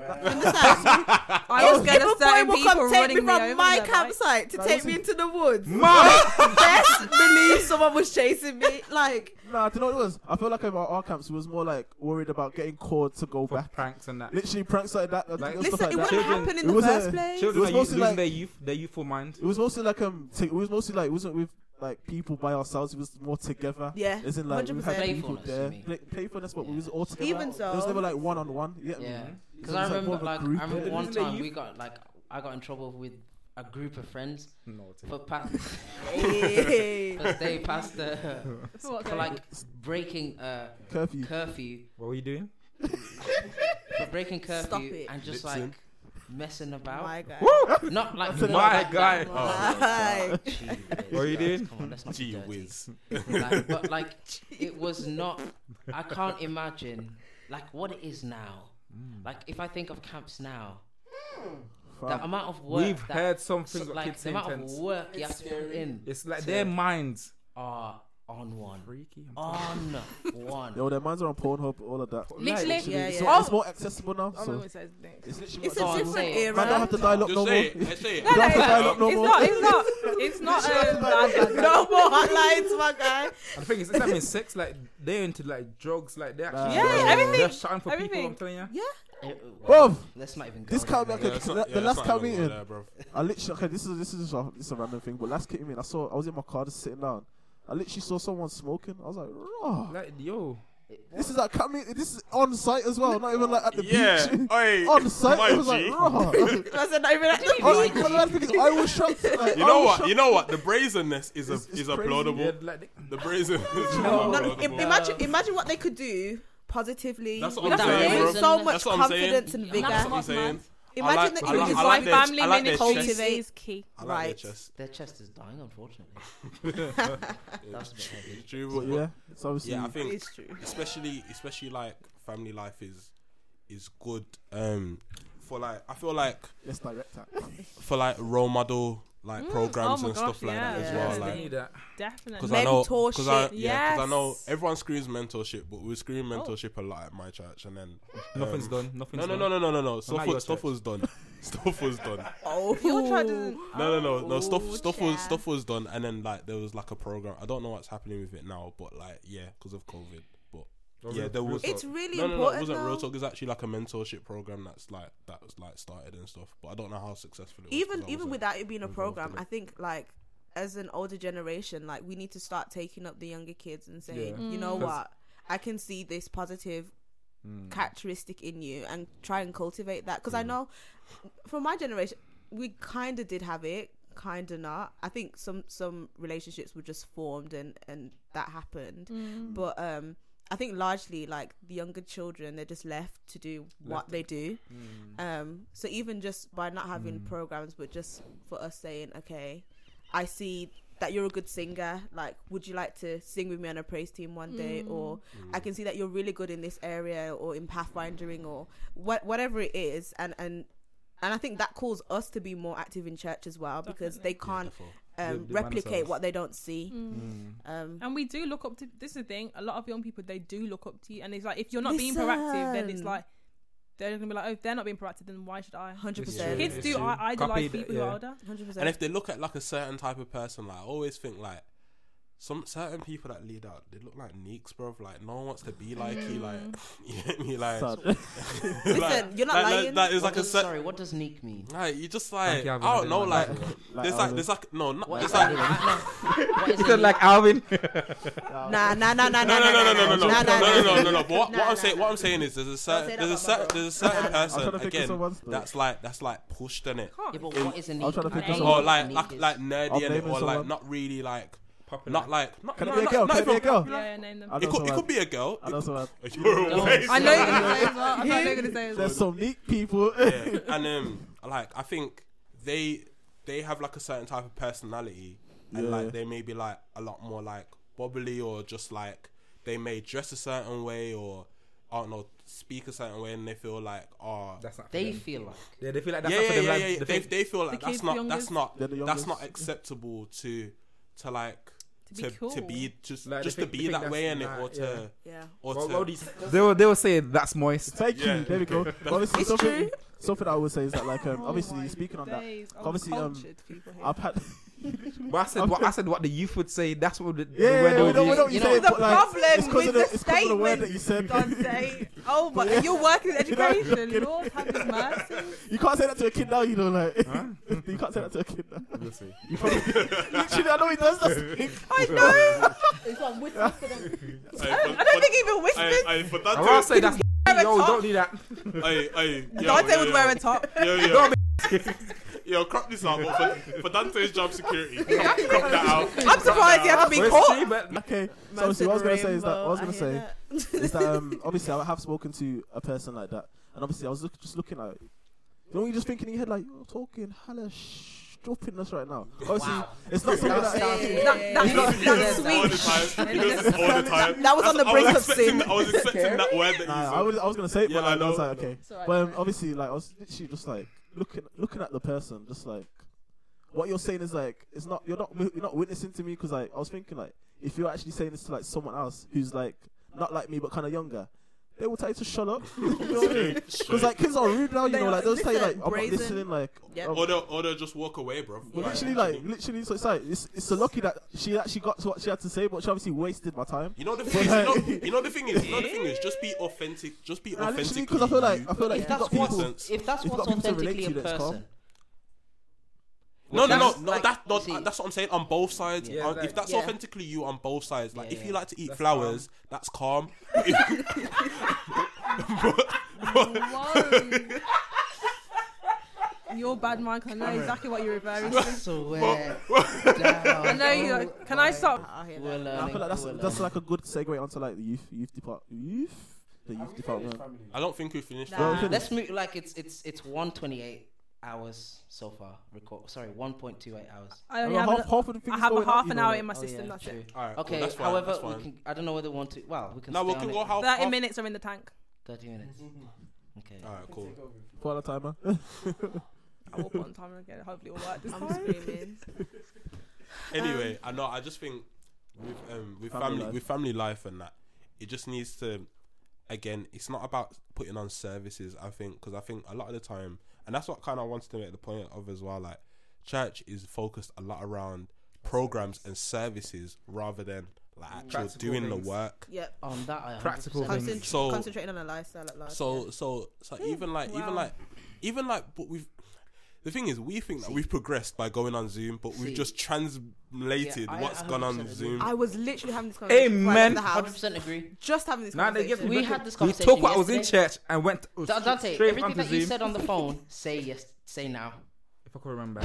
I was If gonna a boy certain will people come take running me me from over. my they're like, campsite to Nah, take listen. me into the woods, Man! best believe someone was chasing me. Like, Nah, do you know what it was? I feel like about our camps, we was more like worried about getting caught to go For back. pranks and that. Literally pranks like that. Like- stuff listen, like it that. wouldn't Children- happen in it the was first a- place. Children It was are mostly losing like- their youthful mind. It was mostly like it was mostly like it wasn't with like people by ourselves. It was more together. Yeah, As in like we had 100%. people Playfulness, there. you mean? Playfulness, but we Yeah. was all together. Even so, It was never like one on one. Yeah, It because was I like remember, more of a like, group. I remember one Isn't there time youth? we got like, I got in trouble with a group of friends No, for Hey. because they passed the For what, for sorry? like breaking Curfew. what were you doing? for breaking Stop curfew it. and just Blitzing. like messing about. My guy. Not like My not like guy. that. My Gee whiz, What are you guys, doing? Come on, let's not be Gee dirty. whiz. Like, but like it was not. I can't imagine like what it is now. Like if I think of camps now, the amount of work We've that, heard some things what like kids the say amount of intense. work you have to put in It's like to- their minds are on one. freaky. On one. Yo, their minds are on Pornhub, all of that. Literally, Yeah, So yeah. it's more accessible now. I don't know So what it says next. it's literally It's more a Go on, accessible. say different it. era. Man don't have to dial up Just no say more. it. Let's say it. No, no, Don't have to it's dial not. up no It's more. not. It's not. Bad. No more hotlines, my guy. And the thing is, it's having sex, like they're into like drugs, like they actually Yeah, everything. They're shouting for people. Everything. I'm telling you. Bruv, Let's not even go this there, can't mate. be Yeah, it's the not- yeah, last it's not camp even meeting. there, bro. I literally this is a random thing, but last camp meeting I was in my car just sitting down. I literally saw someone smoking. I was like, raw. Like yo, This is at camp meeting. This is on site as well, not even like at the Yeah. beach. Oi, On site, my it was like G. raw. I said not even at the I, beach. I was shocked. Like, You I know was what? shocked. You know what? The brazenness is It's is crazy. applaudable. yeah, like they, The brazenness is No, applaudable. imagine what they could do positively. That's what with I'm saying, that, bro. with so much That's what I'm saying. confidence and Yeah, vigor. That's what I'm saying. Imagine I like- that I you like- just I Why like their- family I like their ministries chest. is key. I like Right. their chest. Their chest is dying, unfortunately. That's a bit heavy. It's true, But but yeah, it's obviously. yeah, I think It's true. especially like family life is good. For like I feel like Let's direct that. for like role model like programs oh my and stuff gosh, like that yeah. as Yeah. well. they Like need that. Definitely. because I know, Mentorship. I know Yes. everyone screams mentorship, but we scream mentorship a lot at my church, and then Nothing's done. Nothing's No. done. Stuff your was church. done. Stuff was done. Oh, Your church doesn't. No. Stuff child. stuff was done, and then like there was like a program. I don't know what's happening with it now, but like yeah, because of COVID. But yeah, there was. It's really No, it important. wasn't real though. talk. It's actually like a mentorship program that was like started and stuff. But I don't know how successful it was. 'cause I Even wasn't without it being a involved program, in it. I think like as an older generation, like we need to start taking up the younger kids and saying, Yeah. you know 'Cause- what, I can see this positive Mm. characteristic in you and try and cultivate that. Because I know from my generation, we kind of did have it, kind of not. I think some relationships were just formed and that happened. But I think largely like the younger children, they're just left to do what they do. So even just by not having programs, but just for us saying, okay, I see that you're a good singer, like would you like to sing with me on a praise team one day? Or I can see that you're really good in this area or in pathfinding or whatever it is, and I think that calls us to be more active in church as well, because they can't They replicate themselves. what they don't see. And we do look up to. This is the thing. A lot of young people, they do look up to you, and it's like if you're not being proactive, then it's Listen. like they're gonna be like, oh, if they're not being proactive, then why should I? 100%. Kids do idolize Copied, people who yeah. are older. 100%. And if they look at like a certain type of person, like I always think like some certain people that lead out, they look like neeks, bro. Like no one wants to be like you, like you get me, like. Sad. Listen, you're not lying. Like, it's like a certain. Sorry, what does neek mean? Like you just Thank like you, I Alvin. don't know, like Alvin. there's like no, not What it's is like. what is Because like Alvin. Nah. No. But what I'm saying is there's a certain person think of again someone's though. that's like pushed in it. Yeah, but what is a I'm neek? trying to think of Name someone. Or like neek is. nerdy I'm in it, naming or like someone. not really like Popular. not like not. Can it no, be a not- girl? not Can it be a even- girl? Yeah, name them. I know It someone. could be a girl. I know someone. You're Don't. away. I know you're gonna say as well. I know you're gonna say as well. There's some neat people. Yeah. And like I think they have like a certain type of personality, and Yeah. like they may be like a lot more like bubbly, or just like they may dress a certain way, or I don't know, speak a certain way, and they feel like That's not for They them. feel like. Yeah, they feel like that's yeah, not for them. Like, yeah. they They think, feel like The kids, that's youngest. not They're the that's not youngest. acceptable to like to be just Like, just they to be think that way in it, that's or to Yeah. or Well, to. well, they will say that's moist. Thank Yeah. you. There we go. Obviously, It's something, true. something I would say is that, like, Oh obviously, my speaking on that, days. obviously, Cultured people here. I've had. But I said what the youth would say. That's what the Yeah, word they we would know use. what you You say, know, but, like, problem it's 'cause with of the it's 'cause of the word that you said. Dante. Oh my! Yeah. You're working in You know, education. you know. Lord have His mercy. You can't say that to a kid now, you know, like. Huh? You can't say that to a kid now. We'll see. You probably, literally, I know he does that. I know. Hey, I don't think he even whispered. For that I will say that's yo, don't do that. Dante was wearing top. Yo, crop this out. But for Dante's job security, crop that out. I'm surprised he hasn't been Where's caught. Steve at? Okay, so Man obviously, said what I was gonna say is that rainbow, what I was I gonna hear say is that obviously I have spoken to a person like that, and obviously I was just looking at it. You know, you just thinking in your head like you're talking hella stupidness right now. Obviously, it's not something that. That's All the sweet. time. He does this all the time. That was on the brink of sin. I was expecting that word that Nah, you said. I was gonna say it, Yeah, but like, I I was know, like, I know. okay. It's alright, But alright. obviously, like I was literally just like looking at the person, just like what you're saying is like it's not you're not witnessing to me, because like I was thinking like if you're actually saying this to like someone else who's like not like me but kind of younger, they will tell you to shut up. You know what I mean? Because like kids are rude now, you They know, are. like they'll say like Listen, I'm not brazen. listening, like Yep. Or they'll just walk away, bro. well, literally, so it's like it's so lucky that she actually got to what she had to say, but she obviously wasted my time. You know the thing is, you know the thing is, just be authentic. Just be Nah, authentic. literally, because I feel like If you've got that's people. what's if that's you've what's got people to relate authentically to a that's calm. person. No, That's like- that's what I'm saying on both sides. Yeah, If that's Yeah. authentically you on both sides, like Yeah, if yeah. you like to eat That's flowers, that's calm. Whoa. Your bad man. I know exactly what you're referring to. Swear I know you. down. Can I stop? I hear We're that. learning. I feel like we're that's learning. like a good segue onto like the youth department. I don't think we finished. Nah. Well, we finished. Let's move. Like it's 1:28 hours so far. Record. Sorry, 1.28 hours. I only have, half of the I things have a going on, half you an know, hour like- in my Oh, system. yeah, That's true. it. All right, Okay. cool, that's fine, However, that's fine. we can. I don't know whether we want to. Well, we can. No, we stay can on go it. half. 30 minutes are in the tank. 30 minutes. Okay. All right, cool. Put on a timer. I will put on time and get it. Hopefully, it'll work this I'm time. screaming. Anyway, I know. I just think with family life and that, it just needs to. Again, it's not about putting on services. I think because I think a lot of the time, and that's what kind of wanted to make the point of as well. Like, church is focused a lot around programs and services rather than like actual Practical doing things. the work. Yep. On that, I Practical 100% things. So- Concentrating on a lifestyle at large. So even like, but we've. The thing is, we think that we've progressed by going on Zoom, but we've See. just translated Yeah, I what's gone on 100% agree. Zoom. I was literally having this conversation. Amen. Right in the house. 100% agree. Just having this Nah, they conversation. get We had this We conversation talk what I was in yesterday. church and went Dante, straight everything onto that you Zoom. said on the phone, say yes, say now. If I could remember.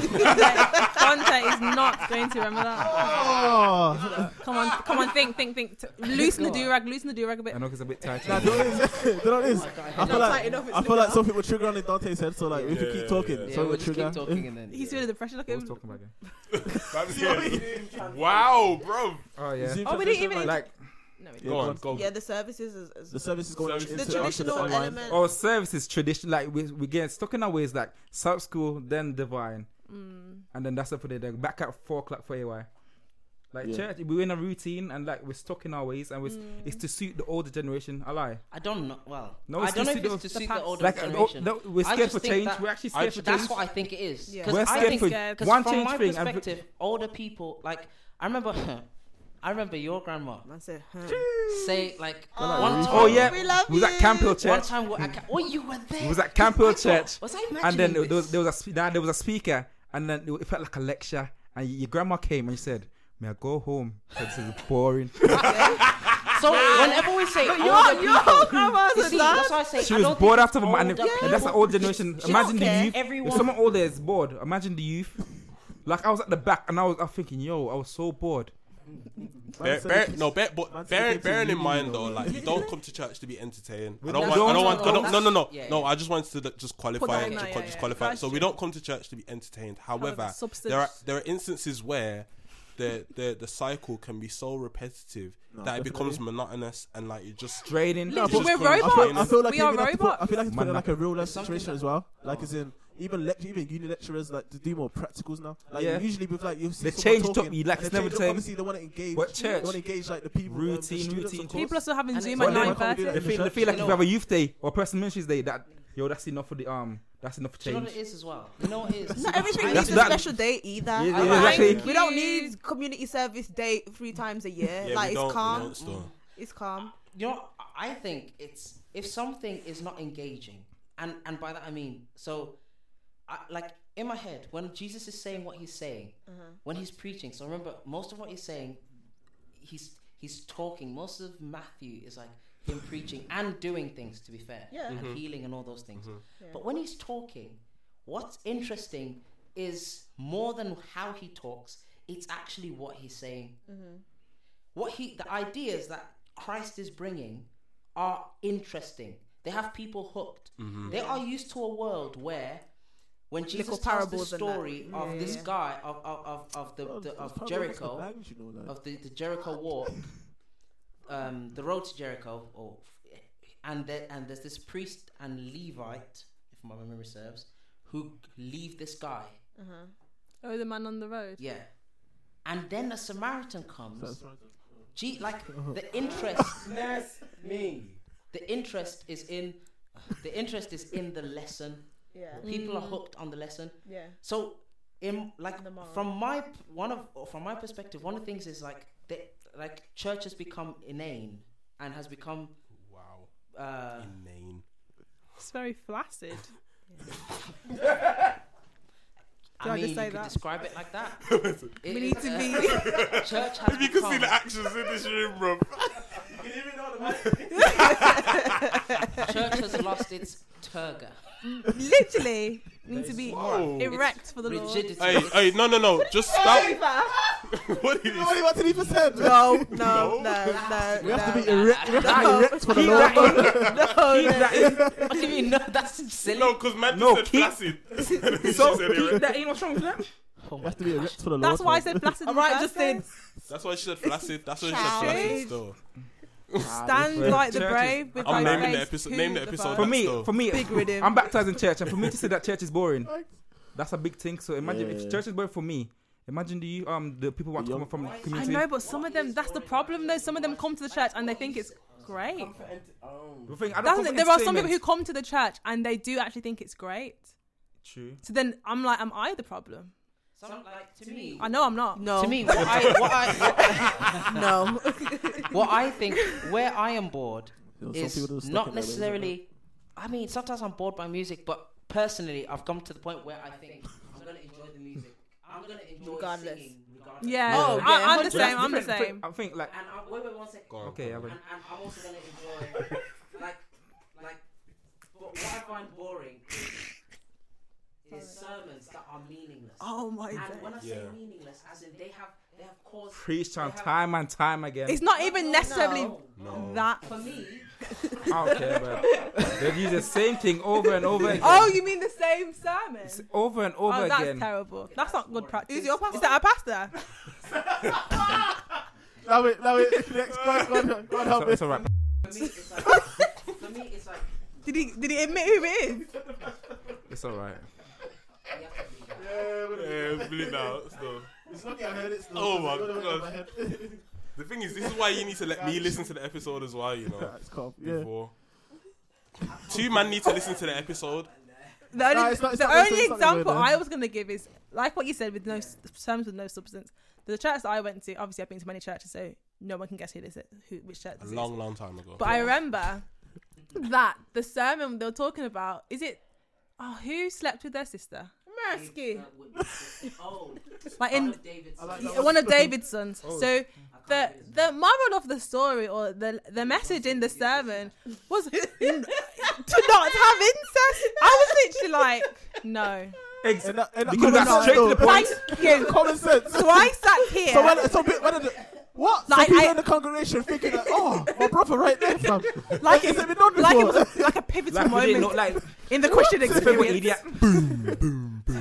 Dante is not going to remember that. Oh, Come on, think. Loosen the Go on. do-rag a bit. I know it's a bit tight. nah, do you know what it is? Do you know what it is? Oh my God, I feel Not like tight enough, it's I feel like slipping some people trigger on in Dante's head, so like we can keep talking. Yeah, So we'll we just keep trigger. talking and then. He's feeling the pressure. Look What at was him. talking about again? Wow, bro. Oh yeah. Zoom Oh, we didn't translation, even- Like No, Yeah, Go on, go. Yeah, the services is the service is going The into traditional onto the online. element. our service is tradition. Like we get stuck in our ways. Like South school, then divine, and then that's up for the back at 4:00 for AY. Like Yeah. church, we're in a routine and like we're stuck in our ways, and it's to suit the older generation. I lie. I don't know. Well, No, I it's don't know to if suit it's to the suit past. the older Like generation. we're I scared just for think change. that- We're actually scared for That's change. what I think it is. Yeah. 'Cause We're I scared think, for because one from change my thing. And perspective, older people, like I remember your grandma Man said, say like They're like one really- time. Oh yeah, we love we was at you. Camp Hill One Church. time, oh, you were there. We was at Camp Hill Church, Was I and imagining then this? there was a speaker, and then it felt like a lecture. And your grandma came and she said, "May I go home? This is boring." So whenever we say older your people, grandma's you a see, dad. that's why I say She I was don't bored think after the it's and older that's the people. old generation. She Imagine the don't care. youth. Everyone- If someone older is bored, imagine the youth. Like I was at the back and I was thinking, yo, I was so bored. Man said it keeps- man said it keeps Bearing in you, mind you though, know. like you don't come to church to be entertained. I We don't don't. want. Yeah, No. yeah. I just wanted to just qualify that it. in To there, just yeah. qualify it. That's So we true. don't come to church to be entertained. However, substance. there are instances where the cycle can be so repetitive that it becomes monotonous and like it just draining. No, Literally, but we're robots. I feel like We are I feel like it's put in Man, like a real life something situation that- as well. Like as in even uni lecturers like to do more practicals now. Like Yeah. usually with like you see They someone changed talking, up, you like, and it's they never change the up. same. Obviously they want to engage. What church? They want to engage like the people. the Routine, students, routine. of course. People are still having And Zoom it's- at Well, 9:30. they They feel like You if know you have a youth day or person ministries day, that's enough for the that's enough Do you know what change. it is as well? You know what it is? Not everything That's needs a that- special day either. Yeah, Like, yeah, exactly. We don't need community service day 3 times a year. yeah, like we it's don't, calm. we don't still. It's calm. You know, I think it's if something is not engaging, and by that I mean, so, like in my head, when Jesus is saying what he's saying, when he's preaching. So remember, most of what he's saying, he's talking. Most of Matthew is like him preaching and doing things. To be fair, Yeah. and healing and all those things. Yeah. But when he's talking, what's interesting is more than how he talks. It's actually what he's saying. The ideas that Christ is bringing are interesting. They have people hooked. They are used to a world where, when Jesus Little tells the parables and that. story of this guy of Jericho, of the Jericho walk, the road to Jericho, and there's this priest and Levite, if my memory serves, who leave this guy. Oh, the man on the road. Yeah, and then a Samaritan comes. The interest is in the lesson. Yeah. People are hooked on the lesson. Yeah. So, from my perspective, one of the things is church has become inane and has become Inane. It's very flaccid. I mean, just say you could that? describe it like that. We need to be. Church has If you can see become. the actions in this room, bro. Church has lost its turga. Literally, need to be Whoa. erect for the Lord. Rigidity. Hey, no, just stop. What did What do you want to even say? No. We have to be erect. We have to be No. erect for the Lord. What do you mean? No, that's silly. No, because man No, just keep- said flaccid. So She said keep erect. that in. What's wrong with that? Oh We my have to be erect for the Lord. That's why I man. said flaccid. All right, in the Justin. first place. That's why she said flaccid. That's why she said Child. flaccid still. Stand Well, like the churches- brave with I'm thy naming the face episode- to name the the episode. foe. For me, Big rhythm. I'm baptized in church, and for me to say that church is boring, that's a big thing. So imagine Yeah. if church is boring for me. Imagine the people want to come from the I community. know, but some of them, that's the problem though. Some of them come to the church and they think it's great. The thing, I don't That's come the- for there are some people entertainment. who come to the church and they do actually think it's great. True. So then I'm like, am I the problem? To me, I know I'm not. No. to me, No. what I think, where I am bored You know, some is people do stuck not in their ways, necessarily. I mean, sometimes I'm bored by music, but personally, I've come to the point where I think I'm gonna enjoy the music. I'm gonna enjoy Regardless. singing, regardless. Yeah, Oh, I'm yeah. the same. I'm the Different- same. I think like And wait 1 second. Go on, okay, go I on. will. And I'm also gonna enjoy like. But what I find boring is sermons that are meaningless. Oh my And god. when I say Yeah. meaningless, as in they have caused. preached on they have- time and time again. It's not even necessarily No. that. For me, Okay, but they use the same thing over and over again. Oh, you mean the same sermon? It's over and over Oh, that's again. terrible. That's not good practice. Who's your pastor? Is that a pastor? Now wait. Next, go on, help me. It's alright. for me, it's like Did he admit who it is? It's alright. you have to believe that. Yeah, bleed out. So. It's lucky I heard it still. Oh my It's gonna go in my God. head. The thing is, this is why you need to let me listen to the episode as well, you know. It's calm. Yeah. Before. Two man need to listen to the episode. The only, it's not the the only same, it's not the example way, I was going to give is like what you said with sermons with no substance. The church that I went to, obviously I've been to many churches, so no one can guess which church A this is. long time ago. But I remember that the sermon they were talking about, who slept with their sister? Mersky. Oh, Like one in of David's I like sons. that one of David's sons. Oh. So the moral of the story or the message in the sermon was to not have incest. I was literally like, no. And that Because common that's sense straight to though. the point. Thank you. Common sense. So I sat here. So when what? Like, Some people I- in the congregation thinking like, oh, my brother right there, fam. like Has it, it been done like it before? was like a pivotal Like we didn't moment know, like in the Christian favorite experience. idiot.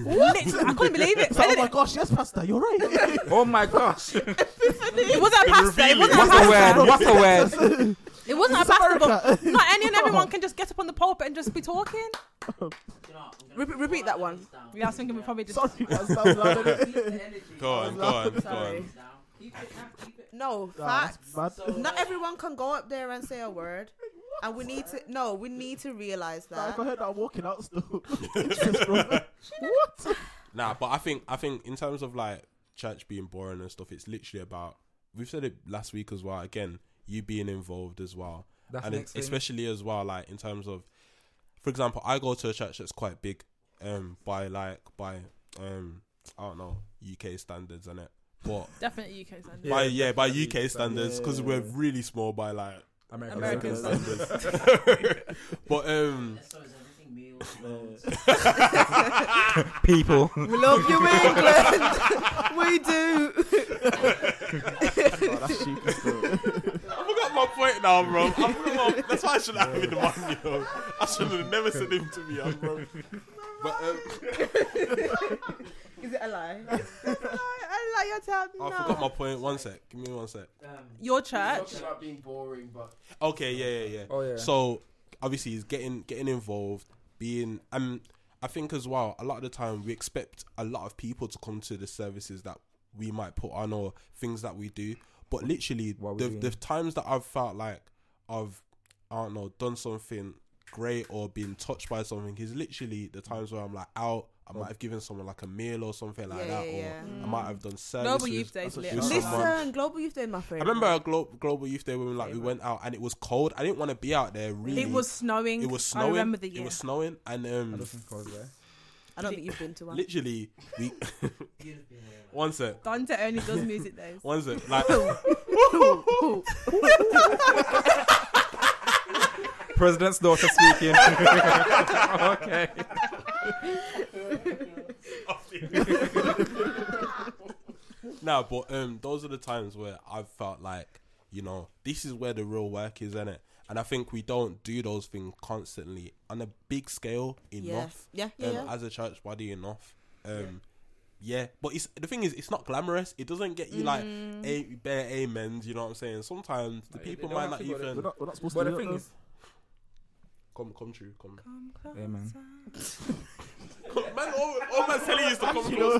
Literally, I couldn't believe it. So, oh my gosh, yes, Pastor, you're right. Oh my gosh. It wasn't a pastor. It wasn't a What's the pastor. word? What's the word? It wasn't a It's pastor, but America. not any and everyone can just get up on the pulpit and just be talking. You know what, I'm gonna Repeat that one. write this down. Yeah, I was thinking we probably just. Sorry, that's loud, loud, innit? Keep the energy. Go on, go on, go Sorry. on. Keep it down. Keep it. No, Nah, facts. that's mad. Not everyone can go up there and say a word, and we need to. No, we need to realize Nah, that. if I heard that I'm walking out still. What? Nah, but I think in terms of like church being boring and stuff, it's literally about, we've said it last week as well, again, you being involved as well. That's And the next thing. especially as well, like in terms of, for example, I go to a church that's quite big, by I don't know, UK standards, innit? But Definitely UK standard. by UK standards, because we're really small by like American standards. But So is everything meals? People. We love you, England. We do. Oh, that's cheap still. I forgot my point now, bro. That's why I shouldn't have him in the money, yo. I should have never said him to me, bro. But Is it a lie? I lie. You're telling me. I forgot my point. One sec. Give me 1 sec. Your We're church. talking about being boring, but Okay, yeah. Oh yeah. So obviously he's getting involved, being I think as well, a lot of the time we expect a lot of people to come to the services that we might put on or things that we do. But literally the times that I've felt like I've, I don't know, done something great or been touched by something is literally the times where I'm like out, I might have given someone like a meal or something like that, or I might have done services. Global Youth Day. That's what with she- someone. Listen, Global Youth Day, my friend. I remember a global youth day when we went out and it was cold. I didn't want to be out there. Really, It was snowing. It was snowing. I remember the year. It was snowing, and I don't think I was there. I don't think you've been to one. literally we. One sec. Dante only does music days. One sec. Like President's daughter speaking. Okay. nah, but those are the times where I've felt like, you know, this is where the real work is, innit? And I think we don't do those things constantly on a big scale enough. Yeah. As a church body enough. Yeah, but the thing is, it's not glamorous. It doesn't get you like bare amens. You know what I'm saying? Sometimes the people might not even. We're not supposed But to the do thing that, is, Come true. yeah, man. Man, all man's telling you is to come close.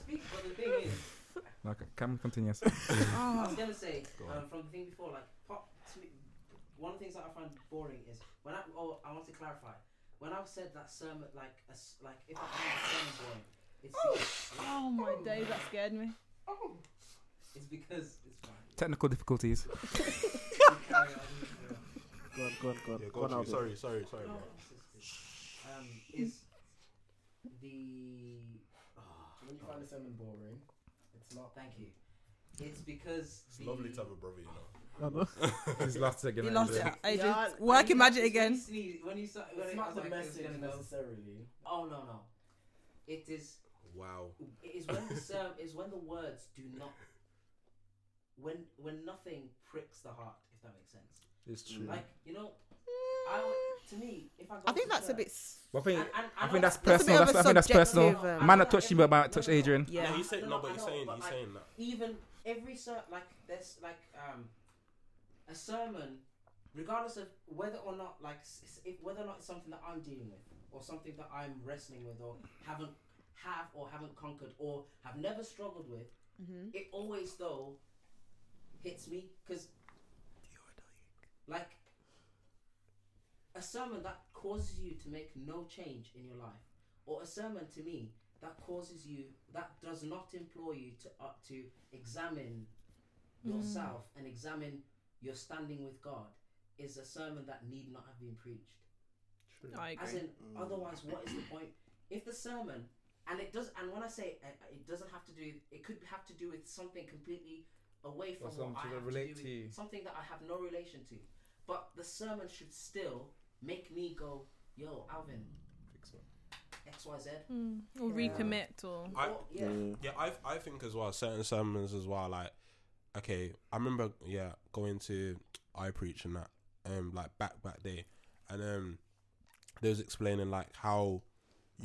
Okay, Cameron continues. I was gonna say from the thing before, like one of the things that I find boring is when I want to clarify when I've said that sermon if I find a sermon boring, it's Oh my days, that scared me. it's because it's fine. Technical difficulties. Carry on. Go on. Yeah, Go on, Albert. sorry, No, bro. is the when you find a sermon boring, it's not. thank you. It's because It's lovely to have a brother, you know. I know. He's lost again. He lost it. Adrian. Adrian, Yeah, working magic again. When you start, It's I not was the like, it's message gonna go- necessarily. Oh no. It is. Wow. It is when the words do not. When nothing pricks the heart, if that makes sense. It's true. Like, you know, to me, if I go I think to that's a church- bit. Well, I think I I think that's That's a bit personal. of a I think that's personal. subjective, Man, not touch you, but might touch Adrian. Yeah. He's saying No, but I he's know, saying but he's like, saying that. even every there's like a sermon, regardless of whether or not whether or not it's something that I'm dealing with or something that I'm wrestling with or haven't conquered or have never struggled with, it always though hits me because like a sermon that causes you to make no change in your life, or a sermon to me that does not implore you to examine yourself and examine your standing with God, is a sermon that need not have been preached. I agree. As in, otherwise, what is the point? If the sermon, and when I say it doesn't have to do, it could have to do with something completely away from what I have to do with, something that I have no relation to. But the sermon should still make me go, yo, Alvin, X, Y, Z. Or recommit or. I think as well, certain sermons as well, like, okay, I remember, going to iPreach and that, like back day, and they was explaining like how you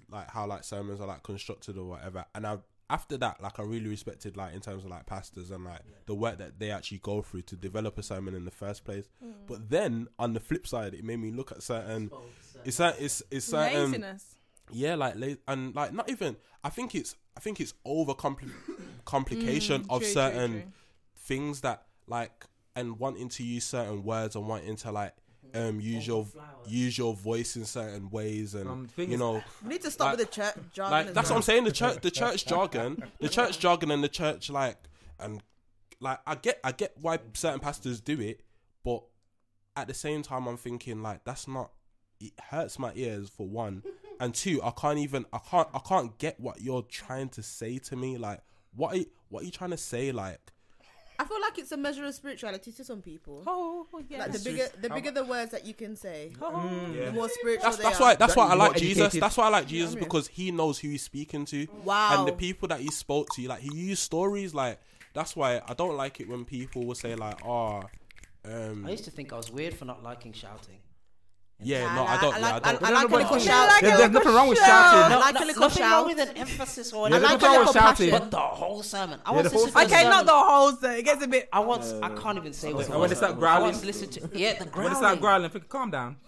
like how like sermons are like constructed or whatever, and after that, like I really respected like in terms of like pastors and like the work that they actually go through to develop a sermon in the first place. But then on the flip side, it made me look at certain it's certain laziness. Yeah, like and like not even. I think it's over complication of certain things that like, and wanting to use certain words and wanting to like use your voice in certain ways, and you know, we need to stop with the church jargon. Like that's what I'm saying. The church jargon, and the church like, and like I get why certain pastors do it, but at the same time I'm thinking like that's not. It hurts my ears for one, and two, I can't get what you're trying to say to me. Like what are you trying to say? Like I feel like it's a measure of spirituality to some people. Yeah. Like the bigger the words that you can say, the more spiritual that's why I like Jesus. Educated. That's why I like Jesus, because he knows who he's speaking to. Wow. And the people that he spoke to, like he used stories. Like that's why I don't like it when people will say like, I used to think I was weird for not liking shouting. Yeah, no, I don't. I like No, a little shout. There's nothing wrong with shouting. I like a little Nothing wrong shout. with an emphasis or There's anything. nothing wrong with shouting. But the whole sermon. I Yeah, once the whole listened to a Okay, not sermon. the whole thing. It gets a bit. I can't even say what it And when was. they start I growling, once listened to the growling. when they start growling, think, calm down.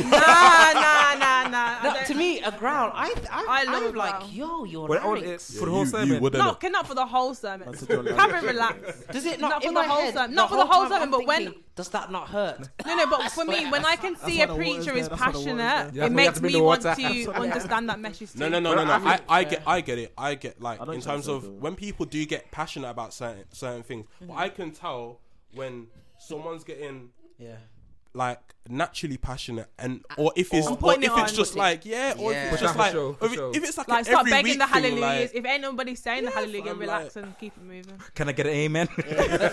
Nah. No, to me, a growl. I love I'm a like, growl. yo, your Well, larynx. for the whole sermon. Not for the whole sermon. That's a good one. Cameron, relax. Does it Not not for in the my whole head? sermon. Not for the whole time sermon, I'm but when- thinking, does that not hurt? No, but for me, when I can see a why the water's preacher there, is that's why the water's passionate, there. Yeah, it we have makes to bring me the want water. to understand that message too. No. I get it. I get like I know in what terms you're of saying, though. when people do get passionate about certain things, but I can tell when someone's getting Yeah. like naturally passionate, and or if it's putting it on. just like or if Yeah. it's just For like sure, for sure. if it's like, Like an start every begging week the thing, hallelujahs. like, If ain't nobody saying the hallelujah, fam, relax like- and keep it moving. Can I get an amen? wait.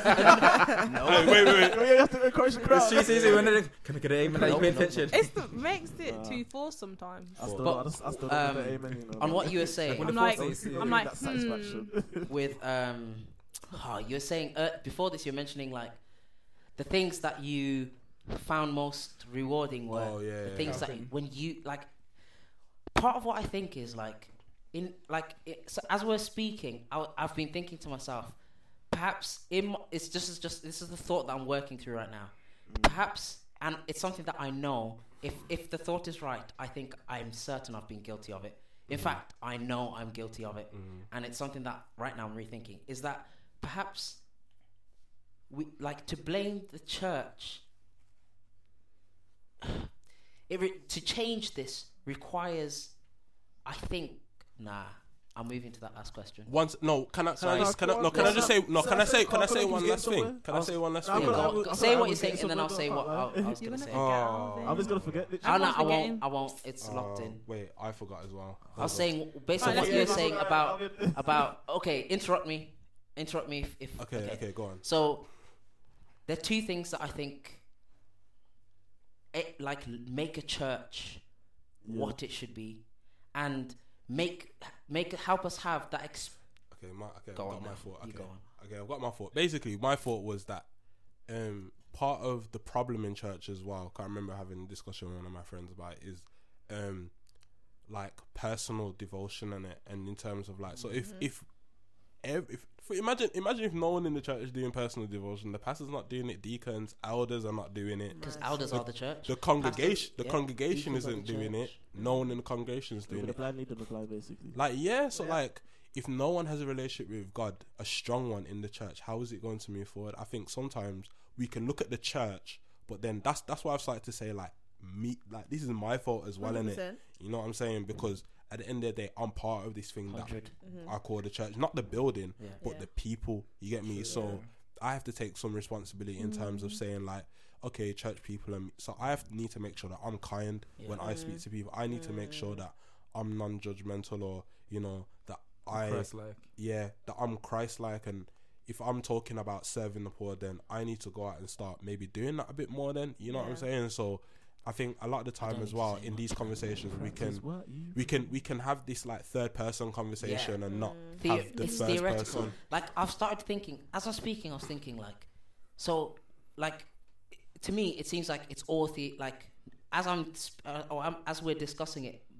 You have to encourage the crowd. It's easy when they can I get an amen? Are you paying attention? It makes it too forced sometimes. I still But, don't do the amen, you know. On what you were saying When I'm the like, force is- I'm like, That satisfaction. with you're saying before this, you're mentioning like the things that you found most rewarding were the things that when you like. Part of what I think is like so as we're speaking, I've been thinking to myself, perhaps it's just this is the thought that I'm working through right now. Perhaps, and it's something that I know. If the thought is right, I think I'm certain I've been guilty of it. In fact, I know I'm guilty of it, and it's something that right now I'm rethinking. Is that perhaps we like to blame the church? To change this requires, I think. Nah, I'm moving to that last question. Can I say one last thing? Can I say one last I'm thing? gonna- Say what I'm you're saying, getting and then I'll something say what up, I was You're gonna gonna say. forget all I'm this. just gonna forget. No, Everyone's I forgetting. won't. It's locked in. Wait, I forgot as well. I was saying, based on Alright, what you were let's saying about. Okay, interrupt me if. Okay, go on. So, there are two things that I think, make a church what it should be, and help us have that. Okay, I've Go got on my now. thought. You Okay, go on. okay, I've got my thought. Basically, my thought was that part of the problem in church as well. 'Cause I remember having a discussion with one of my friends about it, is like personal devotion and in terms of like, so if imagine if no one in the church is doing personal devotion, the pastor's not doing it, deacons, elders are not doing it, Because elders are the church. the congregation Pastors, congregation deacons are isn't the doing it. church. No one in the congregation is doing The it. blind lead and the blind, basically. Like if no one has a relationship with God, a strong one in the church, how is it going to move forward? I think sometimes we can look at the church, but then that's why I've started to say like this is my fault as well, innit? 100%. You know what I'm saying? Because at the end of the day, I'm part of this thing 100. that I call the church, not the building, Yeah. but Yeah. the people. You get me? So I have to take some responsibility in terms of saying like, okay, church people, so I need to make sure that I'm kind when I speak to people. I need to make sure that I'm non-judgmental, or that Christ-like. that I'm Christ-like, and if I'm talking about serving the poor, then I need to go out and start maybe doing that a bit more. Then you know what I'm saying? So I think a lot of the time as well in these conversations we can have this like third person conversation and not have the It's first theoretical. person. Like I've started thinking as I'm speaking. I was thinking like, so like to me it seems like it's all as we're discussing it.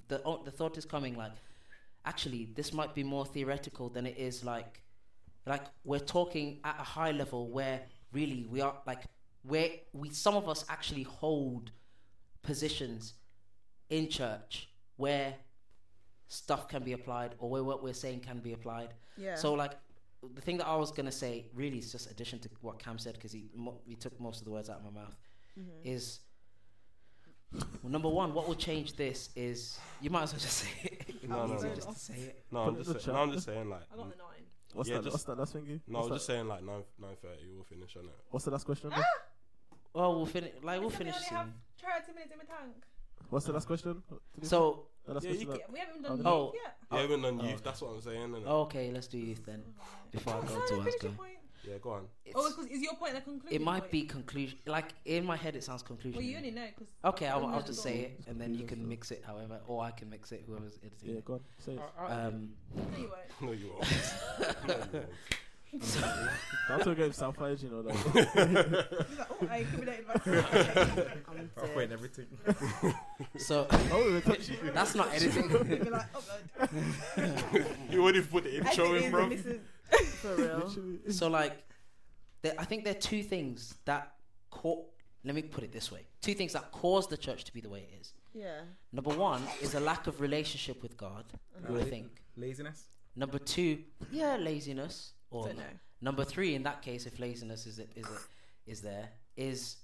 the thought is coming like, actually, this might be more theoretical than it is like we're talking at a high level where really we are like where some of us actually hold positions in church where stuff can be applied or where what we're saying can be applied. Yeah. So like the thing that I was gonna say really is just addition to what Cam said, because he took most of the words out of my mouth. Is well, number one, what will change this is you might as well just say it. No, Just to say it. No, I'm just saying like. I got the 9. What's that last thing? No, I was just saying like 9:30 we'll finish on it. What's the last question? Well, we'll finish. Like we'll finish soon. 30 minutes in my tank. What's the last question? So The last Yeah, question you that- We haven't done Oh. youth yet. You haven't done youth, that's what I'm saying, innit? okay, let's do youth then before I go to Finish your Asco. point. Yeah, go on. Oh, because is your point the conclusion? It might point? be conclusion. Like in my head, it sounds conclusion. Well, you only know because. Okay, I'll just say it, and then you can mix it however, or I can mix it. Whoever's editing. Yeah, it. go on. Say it. No, you won't. No, you won't. No, you won't. That's what gave South Fires, you know, like. He's like, oh, I incriminated myself. I'm I'll dead. point everything. So Oh, we're touching. that's not editing. Be like, oh god. You already put the intro in, bro. For real. Literally. So like, I think there are two things that let me put it this way: two things that cause the church to be the way it is. Yeah. Number one is a lack of relationship with God. I think. Laziness. Number two, laziness. Or So no. number three, in that case, if laziness is there, is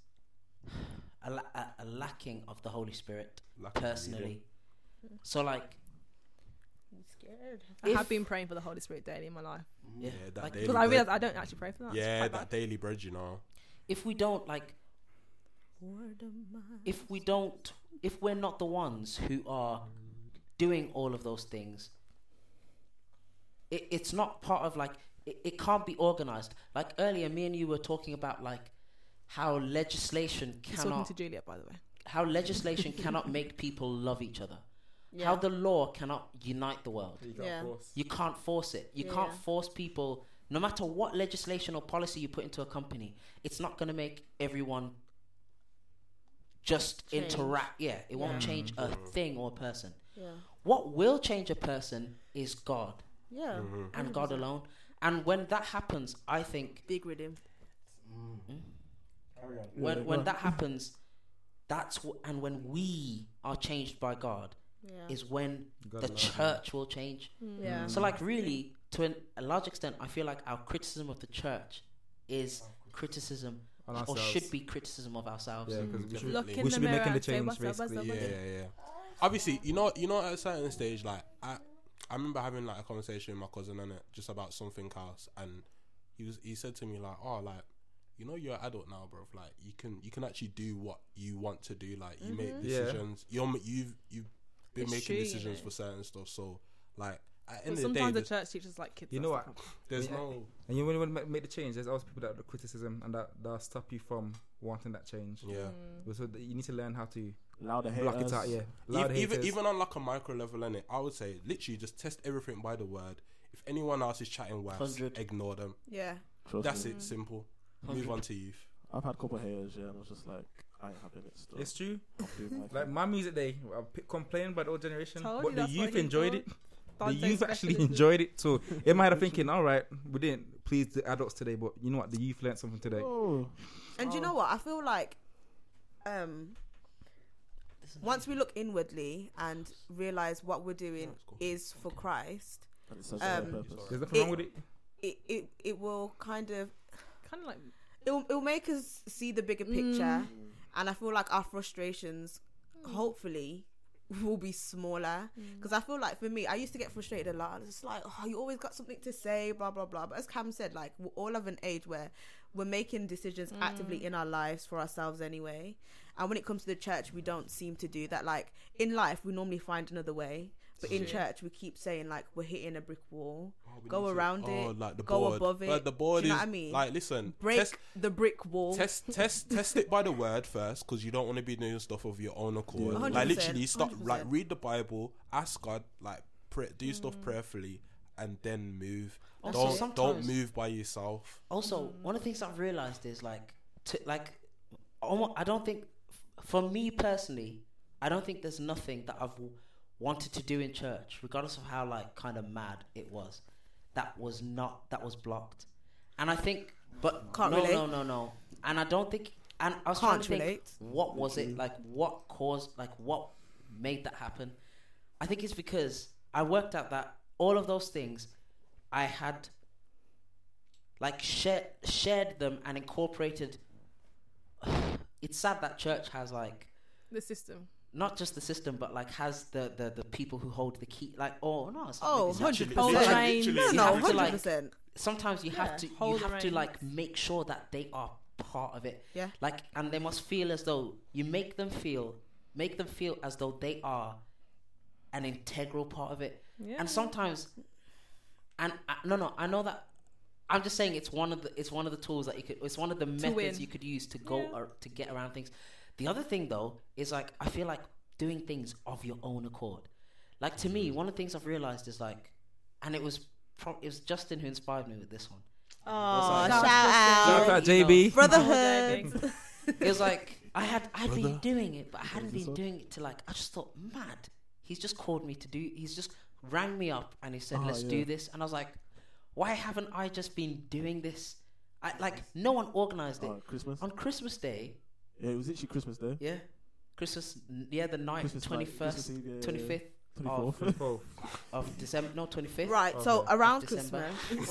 a lacking of the Holy Spirit. Lack of Personally, so like, I'm scared. I If- have been praying for the Holy Spirit daily in my life. yeah, that like, daily Because I bread. realised I don't actually pray for that. Yeah, It's quite that daily bread, you know. if we don't like, Word of mine. if we're not the ones who are doing all of those things, it's not part of like. It can't be organized. Like earlier, me and you were talking about like how legislation He's talking cannot to Juliet, by the way. how legislation cannot make people love each other. Yeah. How the law cannot unite the world. You can't Yeah. force. You can't force it. You Yeah. can't force people. No matter what legislation or policy you put into a company, it's not going to make everyone just Change. interact. Yeah, it won't Yeah. change a thing or a person. Yeah. What will change a person is God Yeah. and God alone. And when that happens, I think Big rhythm. when that happens, and when we are changed by God, Yeah. is when God the loves you. church will change. Yeah. So like really, to a large extent, I feel like our criticism of the church is criticism, On or ourselves. should be criticism of ourselves. Yeah, because we should, Look in we the should be mirror making the and say, change, "What's up, what's up, basically. what's up?" Yeah. Obviously, you know, at a certain stage, like I remember having like a conversation with my cousin on it just about something else, and he said to me like, oh, like, you know, you're an adult now, bro. Like you can actually do what you want to do. Like you make Yeah. decisions. You've been It's making true, you decisions know. for certain stuff. So like at the But end of the sometimes day, the church teaches like kids. You know what? there's Yeah. no And you when you want to make the change, there's always people that do criticism and that stop you from wanting that change. yeah. So you need to learn how to Louder block haters. it out. Yeah, loud Even haters. even on like a micro level, in it, I would say literally just test everything by the word. If anyone else is chatting worse, 100. ignore them. Yeah. Trust That's me. it. Simple. 100. Move on to youth. I've had a couple of haters, yeah, and I was just like, I ain't having it still. It's true. I'm doing my Like thing. my music day, I complained by the old generation, Told but you the that's what youth he enjoyed thought. it. Dante's The youth actually specialism. enjoyed it. So in my head, I'm thinking, all right, we didn't please the adults today, but you know what? The youth learned something today. Oh, And you know what? I feel like once we look inwardly and realize what we're doing That's cool. is for Christ, and it serves the right Um, purpose. There's nothing wrong It- with it. it will kind of Kind of like it will make us see the bigger picture, and I feel like our frustrations hopefully will be smaller, because I feel like for me, I used to get frustrated a lot. It's like, oh, you always got something to say, blah blah blah. But as Cam said, like, we're all of an age where we're making decisions actively in our lives for ourselves anyway, and when it comes to the church, we don't seem to do that. Like in life, we normally find another way, but in church, we keep saying like we're hitting a brick wall. We Go need to- around it, like the go board. above it. Like the board Do you know is what I mean? like, listen, Break the brick wall. test it by the word first, because you don't want to be doing stuff of your own accord. Yeah. Like 100%, literally, stop. Like 100%. read the Bible, ask God, like pray, do stuff prayerfully, and then move. Also, Don't sometimes- move by yourself. Also, one of the things I've realized is like, I don't think, for me personally, I don't think there's nothing that I've wanted to do in church, regardless of how like kind of mad it was, that was blocked. And I think, but Can't relate. no. And I don't think, and I was Can't trying to think, relate. what was it, like what caused, like what made that happen? I think it's because I worked out that all of those things, I had like shared them and incorporated. It's sad that church has like The system. not just the system, but like has the people who hold the key. Like, oh no, it's not Oh, like this. 100%. Hold the reins. No, You no, have to, like, 100%. Sometimes you Yeah, have to hold the reins. like make sure that they are part of it. Yeah. Like, and they must feel as though you make them feel as though they are an integral part of it. Yeah. And sometimes, and I know that. I'm just saying it's one of the tools that you could. It's one of the methods win. you could use to go Yeah. or to get around things. The other thing though is like I feel like doing things of your own accord. Like to me, one of the things I've realized is like, and it was Justin who inspired me with this one. Oh, like- shout Shout out. out JB. Brotherhood. It was like I'd been Brother. doing it, but I hadn't this been one? doing it to like. I just thought, mad. He's just called me to do. He's just rang me up and he said, Oh, "Let's yeah. do this." And I was like, "Why haven't I just been doing this?" No one organized it Christmas. on Christmas Day. Yeah, it was literally Christmas Day. Yeah, Christmas. Yeah, the night, Christmas night, 21st, Christmas Eve, yeah, 25th 24th. of December. No, 25th. Right, Okay. so around December.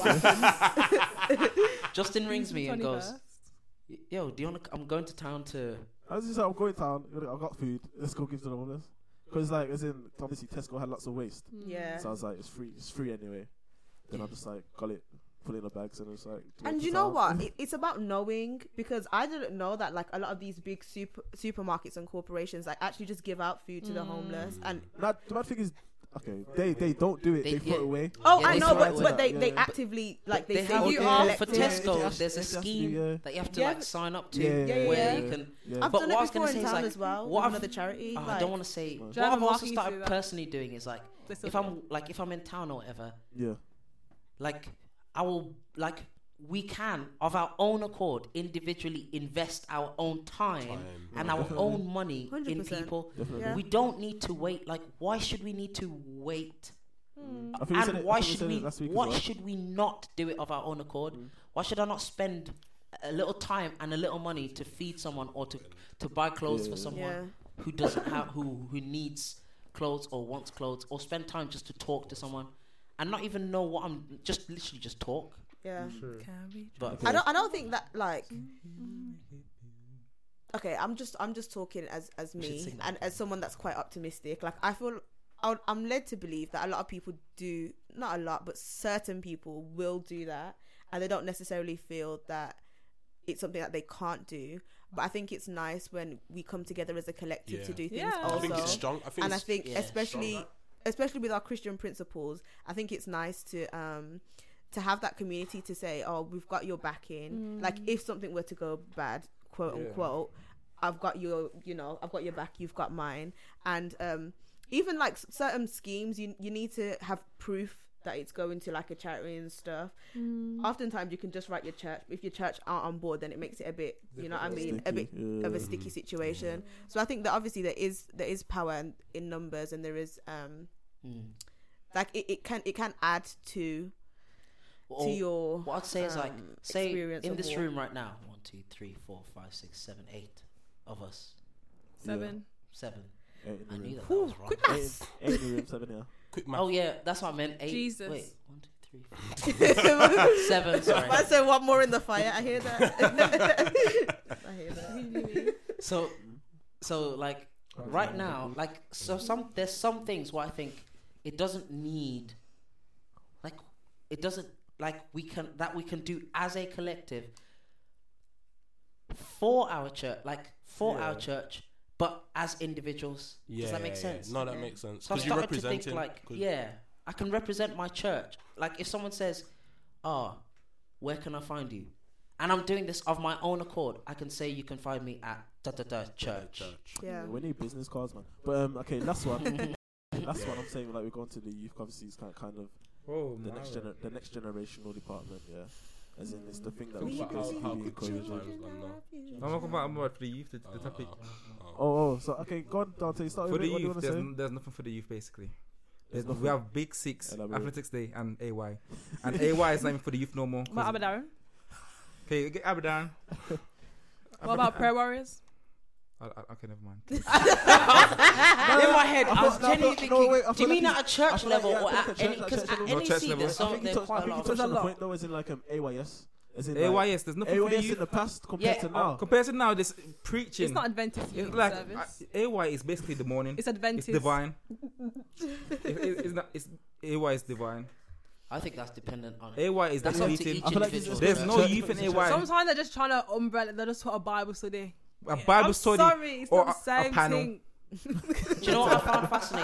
Christmas. Justin rings me and goes, 21st. "Yo, do you want to? I'm going to town to." I was just like, I'm going town. I've got food. Let's go give to the homeless. Because like, as in, obviously Tesco had lots of waste. Yeah. So I was like, it's free. It's free anyway. Then I just like got it, put it in the bags, and it's like. And you know what? It's about knowing, because I didn't know that like a lot of these big supermarkets and corporations like actually just give out food to the homeless. And Now, the bad thing is, okay, they don't do it. They throw it away. oh, Yeah, I they know, throw but it but away. they Yeah. actively like they They say have you for are Yeah, Tesco. yeah, there's a they have to scheme do, yeah. that you have to Yeah, like but- sign up to, Yeah, where yeah. you can. Yeah. I've But done what I it was before gonna in say is, town like, as well. what With I've- another charity. I like- don't want to say. Do What you have I've a also marketing started to that? personally doing is like, They still if do I'm in town or whatever, Yeah. like I will like we can of our own accord individually invest our own time and our Definitely. own money in 100%. people. Definitely. Yeah. We don't need to wait. Like, why should we need to wait? I think we said And it- why I think we should said we? it last week as Why well. should we not do it of our own accord? Why should I not spend a little time and a little money to feed someone or to buy clothes for someone Yeah. who doesn't have who needs clothes or wants clothes, or spend time just to talk to someone and not even know what I'm just literally just talk. Yeah. But I don't think that like. Okay, I'm just talking as We should me sing that. and as someone that's quite optimistic. Like I feel I'm led to believe that a lot of people do, not a lot, but certain people will do that, and they don't necessarily feel that it's something that they can't do. But I think it's nice when we come together as a collective to Yeah. do things Yeah. also. I think it's strong. I think And I it's think yeah, especially with our Christian principles, I think it's nice to have that community to say, oh, we've got your backing. Like if something were to go bad, quote unquote, I've got your back, you've got mine. And even like certain schemes, you need to have proof that it's going to like a charity and stuff. Oftentimes you can just write your church. If your church aren't on board, then it makes it a bit, you know what I mean, a bit Sticky, of a sticky situation. So I think that obviously there is power in numbers, and there is like it can add to your what I'd say is like, say experience in of this war. room right now, 1, 2, 3, 4, 5, 6, 7, 8 of us. 7. 7. Eight in I the knew room. that was wrong. quick Eight maths. in the room, 7 yeah. quick math. Oh yeah, that's what I meant. 8. Jesus. Wait, 1, 2, 3, 4. 7. Sorry. I said one more in the fire. I hear that. I hear that. So like right now, like there's some things where I think it doesn't need, like it doesn't like we can do as a collective for our church, our church, but as individuals. Does that make sense? No, that makes sense. So I Because you're started to think representing. like, yeah, I can represent my church. Like if someone says, "Oh, where can I find you?" and I'm doing this of my own accord, I can say you can find me at church. Yeah. We need business cards, man. But okay, last one. Last one. I'm saying like we're going to the youth. Obviously, it's kind of Oh, the next generational department. Yeah. As in, it's the thing that Talk we should about how basically be quick COVID encouraging. times gone now. I'm talking about for the youth, the topic. So okay, go on, Dante. Start For with the it. What do you youth, want to say? there's nothing for the youth basically. There's nothing. We have Big Six, Elaborate. Athletics Day, and AY. And AY is not even for the youth no more. What about Darren? Okay, get Abadan. What about Prayer Warriors? Okay, never mind. In my head, I was genuinely thinking, I do you mean feel at a church level or at any? church Because at level. any Church seat, level. there's I think there's quite a lot. touched on the lot. point though, as in like AYS. As in AYS, there's nothing for the AYS in youth. the past compared Yeah, to now. Compared to now, this preaching. It's not Adventist It's youth like service. AY is basically the morning. It's Adventist. It's divine. It's not. It's AY is divine. I think that's dependent on. AY is That's the up to meeting. each I feel like it's individual. There's no Church- youth in church- AY. Sometimes they're just trying to umbrella. They just put a Bible study. A Bible I'm study sorry, it's or not the a same panel. thing. Do you know what I found fascinating?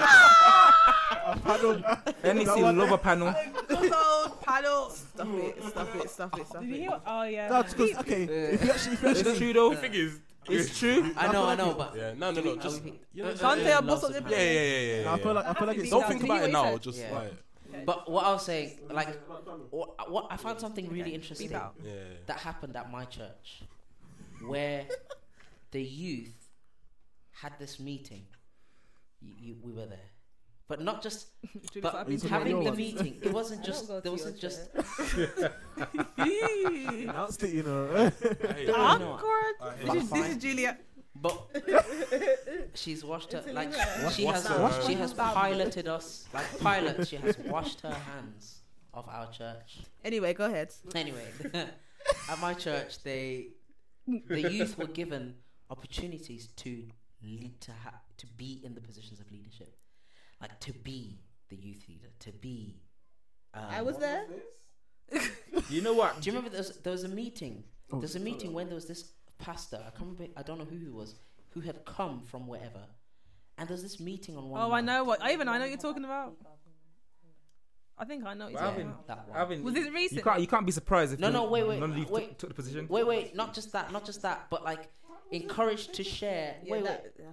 NEC love a panel. Panel. Stop it. Did you hear? Oh yeah. That's because okay. If you actually It's true though. The thing is, It's true. I know, but yeah, no, just you know, Dante, yeah, a boss of the yeah. I feel like it's Don't Did think you hear about it what he now. said? Just Yeah. like, But what I was saying, like, what I found something really interesting Beep out. yeah. that happened at my church, where the youth had this meeting. We were there, but not just. But Are you talking having about the your meeting, it wasn't I just. don't go There to wasn't your just. announced it, you know. Hey, Awkward. This is Julia. But she's washed her like she What's has her- she has piloted us like pilots. She has washed her hands of our church. Anyway, go ahead. Anyway, at my church, the youth were given opportunities to lead, to be in the positions of leadership, like to be the youth leader, to be. I was there. You know what? Do you remember there was a meeting? There was a meeting when there was this pastor. I can't remember. I don't know who he was, who had come from wherever, and there's this meeting on one. Oh, I night. know what. I know what you're talking about. I think I know what you're talking Alvin, about. That one. Alvin, Was it recent? You can't be surprised if No, wait, none of you wait. took the position. Wait, not just that, but like encouraged to share. Yeah, wait.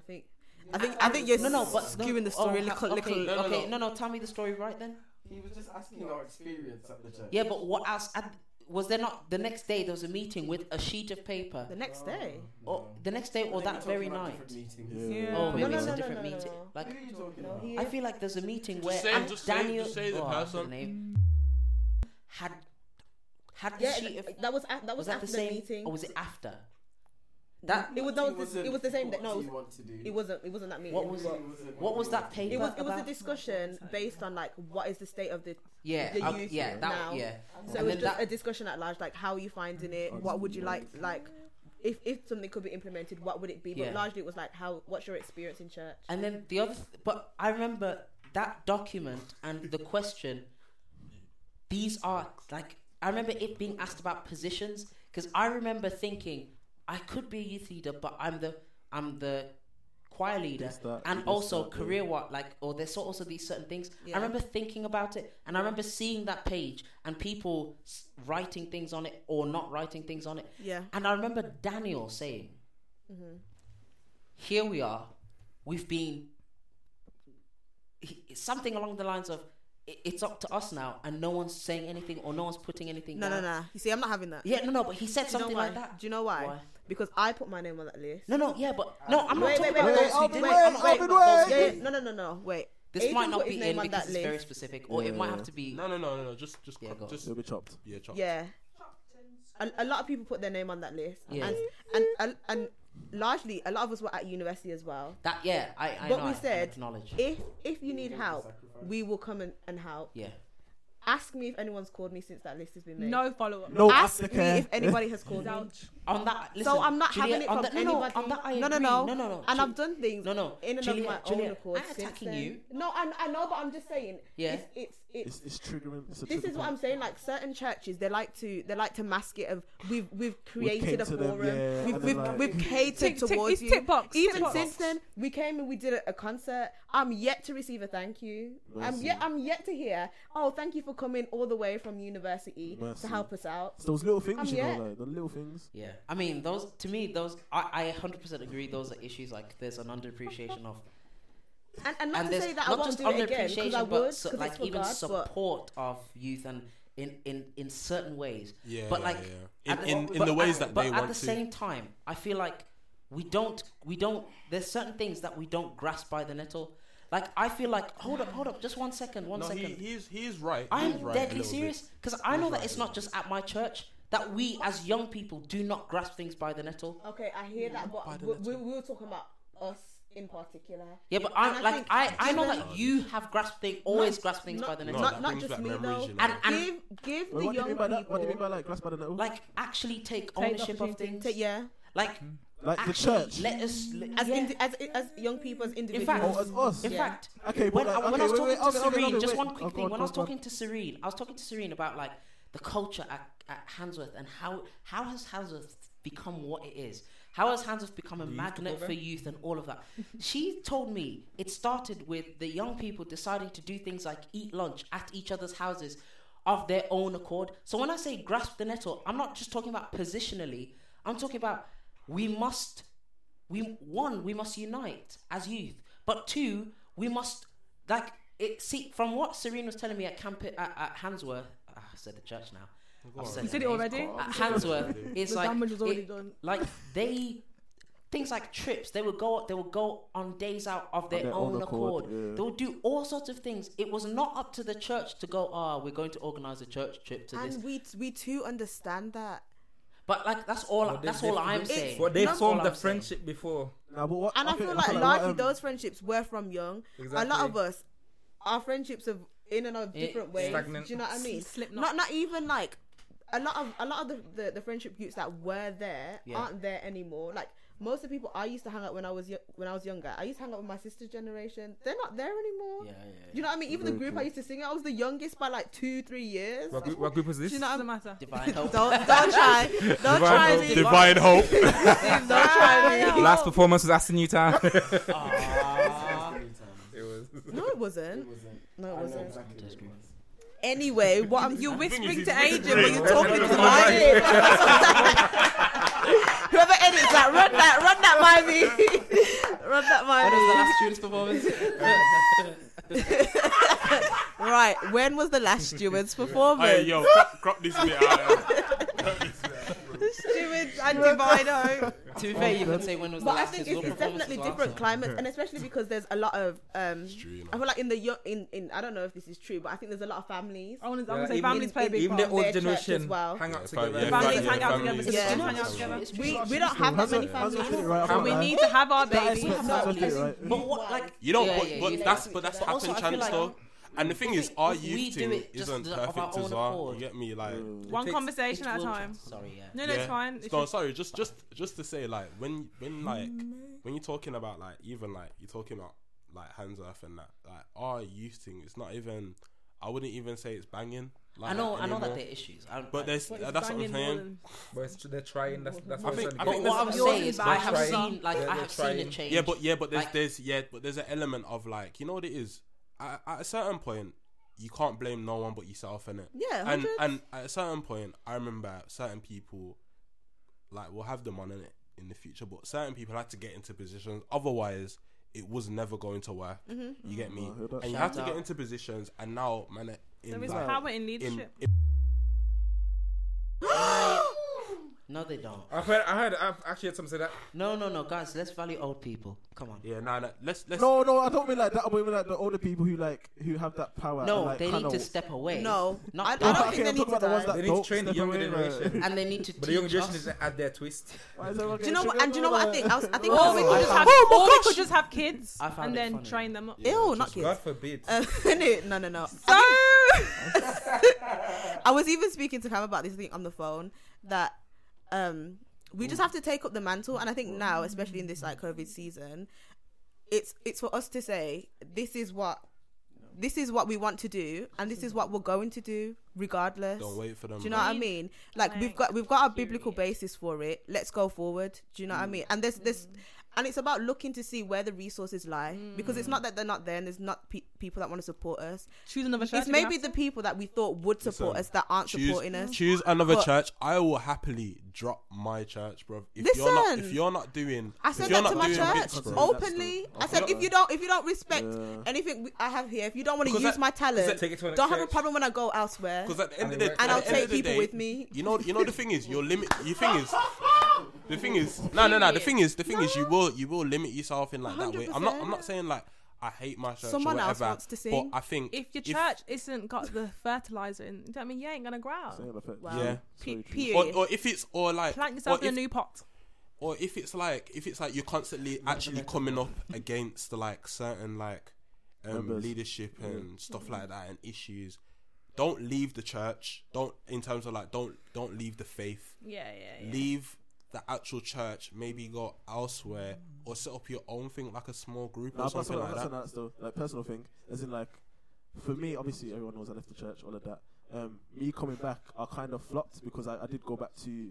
I think you're But skewing the story a little. Okay, no. Tell me the story right then. He was just asking our experience at the church. Yeah, but what else? Was there not the next day? There was a meeting with a sheet of paper. The next day. Or the next day, or that very night. Yeah. Oh, maybe No, it's no, a no, different no, no, meeting. no. Like, Who are you talking No, about? he I feel like there's a meeting where Just say Daniel. the oh, person. the name had the Yeah, sheet of. that was Was that after the the same, meeting. or was it after? That It was the same day. No, What do you want to do? it wasn't that meeting. what was that paper? It was a about? discussion based on like what is the state of the Yeah, the okay, youth yeah, now. yeah. So And it was then just that- a discussion at large, like how are you finding it? What would you like if something could be implemented, what would it be? But Yeah. largely it was like what's your experience in church? And then the other, but I remember that document and the question. These are like I remember it being asked about positions because I remember thinking I could be a youth leader, but I'm the choir leader and also career what or there's also these certain things. Yeah. I remember thinking about it and I remember seeing that page and people writing things on it or not writing things on it. Yeah. And I remember Daniel saying, "Here we are. We've been." Something along the lines of, "It's up to us now," and no one's saying anything or no one's putting anything. No. You see, I'm not having that. Yeah, no. But he said Do you know something why? like that. Do you know why? Why? Because I put my name on that list. No. Yeah, but no. I'm not Wait, talking wait, about wait, those who wait, didn't. wait, I'm not wait, talking about those who Yeah, didn't. no. Wait. This Adrian might not put be his in name on because that it's very list. specific, or it might have to be. No. Just Yeah, go. It'll be chopped. yeah, chop. Yeah. A lot of people put their name on that list. Yeah. And largely a lot of us were at university as well. That yeah, I But know. we I said acknowledge. if you need help, we will come and help. Yeah. Ask me if anyone's called me since that list has been made. No follow up. No Ask me aftercare. if anybody has called me. On that, listen, So I'm not Juliet, having it on from that, anybody. on that I no. agree. No. And I've done things. No. In and Juliet, of my Juliet, own accord. I'm since attacking then. you. No, I know, but I'm just saying. Yeah. It's triggering. It's a This trigger is what point. I'm saying. Like certain churches, they like to mask it. Of we've created came a to them, forum. yeah, and then, We've catered towards it's you. tick box. Even tick box. since then, we came and we did a concert. I'm yet to receive a thank you. Mercy. I'm yet to hear. Oh, thank you for coming all the way from university Mercy. to help us out. It's those little things, I'm you yet. know, like the little things. Yeah, I mean, those to me, I 100% agree. Those are issues like there's an underappreciation of, And not to there's say that I not won't just do it again because I underappreciation, would, but because it's for even God. But support of youth and in certain ways. Yeah, but like in the ways that they want to. But at the same time, I feel like we don't. There's certain things that we don't grasp by the nettle. Like I feel like hold up, just 1 second, one second. He's right. I'm deadly serious because I know that it's not just at my church that we as young people do not grasp things by the nettle. Okay, I hear that, but we were talking about us in particular. Yeah, but I know that you have always grasped things by the nettle. Not just me though. And give the young people. What do you mean by like grasp by the nettle? Like actually take ownership of things. Like the church. Let us as young people, as individuals. As us. In fact, okay. When I was talking to Serene, just one wait. quick thing. When I was talking to Serene about like the culture at Handsworth and how has Handsworth become what it is. How has Handsworth become a magnet for youth and all of that? She told me it started with the young people deciding to do things like eat lunch at each other's houses of their own accord. So when I say grasp the nettle, I'm not just talking about positionally. I'm talking about we must unite as youth. But two, we must from what Serene was telling me at camp at Handsworth. I said the church now. You said it already? At Handsworth, it's the like damage was already done. Like things like trips. They would go on days out of their own accord. Yeah. They would do all sorts of things. It was not up to the church to go. We're going to organize a church trip to this. And we too understand that. But like that's all I'm saying. But they formed the friendship before. No, but I feel like largely those friendships were from young. Exactly. A lot of us, our friendships have in and of different ways. Stagnant. Do you know what I mean? Slipknot. Not even like a lot of the friendship groups that were there aren't there anymore. Like most of the people I used to hang out when I was younger, I used to hang out with my sister's generation. They're not there anymore. Yeah. Do you know what I mean? Even the group I used to sing, I was the youngest by like 2-3 years. What group was this? Do you know what Doesn't matter. Divine Hope. Don't try. Don't try me. Divine Hope. Don't try me. Last performance was Aston Newtown. No, it wasn't. No, it wasn't. Disagree. Anyway, what you're whispering to Adrian, but you're Yeah. talking to Miley. Whoever edits that, run that, Miley. Run that, When was the Miley. last student's performance? Right, when was the last Stewards performance? Hey, yo, crop this bit out. Stewards and Divine Hope. To be fair, you can say when was the But I last think physical it's definitely performance as well. different climates, and especially because there's a lot of true, you know. I feel like in the in I don't know if this is true, but I think there's a lot of families. I want to Yeah, say even- families play a big Even part. the old Their church generation as well. hang out Yeah, together. yeah, Families yeah, hang out families. together. Yeah. Sisters hang out together. We don't have that many families. And we need to have our That is babies. right. But what, like, You know, yeah, but yeah. that's But also, happened I feel chance like though. And the thing is, our if we youth do thing it just isn't of our perfect own as well. accord. You get me? Like, One takes- conversation at a will- time. Sorry, yeah. No, it's fine. It's No, just- sorry. Just to say, like, when you're talking about like even like you're talking about like Handsworth and that, like our youth thing, it's not even. I wouldn't even say it's banging. Like, I know anymore. that there are issues. But there's But it's that's what I'm banging more saying. than- But they're trying. That's I what think- I'm I But think what I'm that's- saying Yours is, is I bad. have Trying. seen, like, Yeah, I they're have seen a trying. change. Yeah, but Like- there's an element of like, you know what it is. At a certain point, you can't blame no one but yourself, innit? Yeah, And 100. and at a certain point, I remember certain people, like we'll have them on in it in the future, but certain people had to get into positions. Otherwise, it was never going to work. You get me? I heard that. And you have to get into positions. And now, man, in There is like, power in leadership. No, they don't. I've actually heard someone say that. No, guys. Let's value old people. Come on. yeah, nah, let's No, I don't mean like that. I mean like the older people who have that power. No, and, like, they need kinda- to step away. No, Not I die. don't Okay, think they I'm need talking to about the ones die. that They need to don't train the step younger away, generation. And they need to But the young teach generation us. is add their twist. Why is everyone Do you getting know what? And do you know what I think? I think Or we we could could just just have, have. or we could just have kids I found and it then funny. train them up. Ew, not God kids. forbid. No. So I was even speaking to Cam about this thing on the phone that we just have to take up the mantle, and I think now, especially in this like COVID season, it's for us to say this is what we want to do, and this is what we're going to do regardless. don't wait for them. Do you know what I mean? Like we've got our biblical basis for it. Let's go forward. Do you know what I mean? And there's and it's about looking to see where the resources lie, because it's not that they're not there and there's not people that want to support us. choose another church. It's maybe the people that we thought would support us that aren't supporting us. Choose another But- church. I will happily drop my church, bro. If you're not doing, I said if you're that to not my doing church bits, bro. openly. I said if you don't respect anything I have here, if you don't want to Because use that- my because talent, that take it to the next don't have a stage. problem when I go elsewhere. Yeah. Because at the end of the And I'll at the end take of the people day, with me. You know the thing is, you're limit. The thing is, the thing is, no. The thing is, you will limit yourself in like that way. I'm 100%. not saying like I hate my church Someone or else whatever. wants to sing. But I think If your church isn't got the fertilizer in, I mean, you ain't gonna grow. Wow. Yeah. Period. or if it's or like Plant yourself or in a if- new pot. Or if it's like you're constantly actually coming up against like certain like Members. leadership and stuff like that and issues, don't leave the church. Don't in terms of like don't leave the faith. Yeah. Leave the actual church. Maybe go elsewhere or set up your own thing like a small group or something like that. That's though, like personal thing. As in like, for me, obviously everyone knows I left the church, all of that. Me coming back, I kind of flopped because I did go back to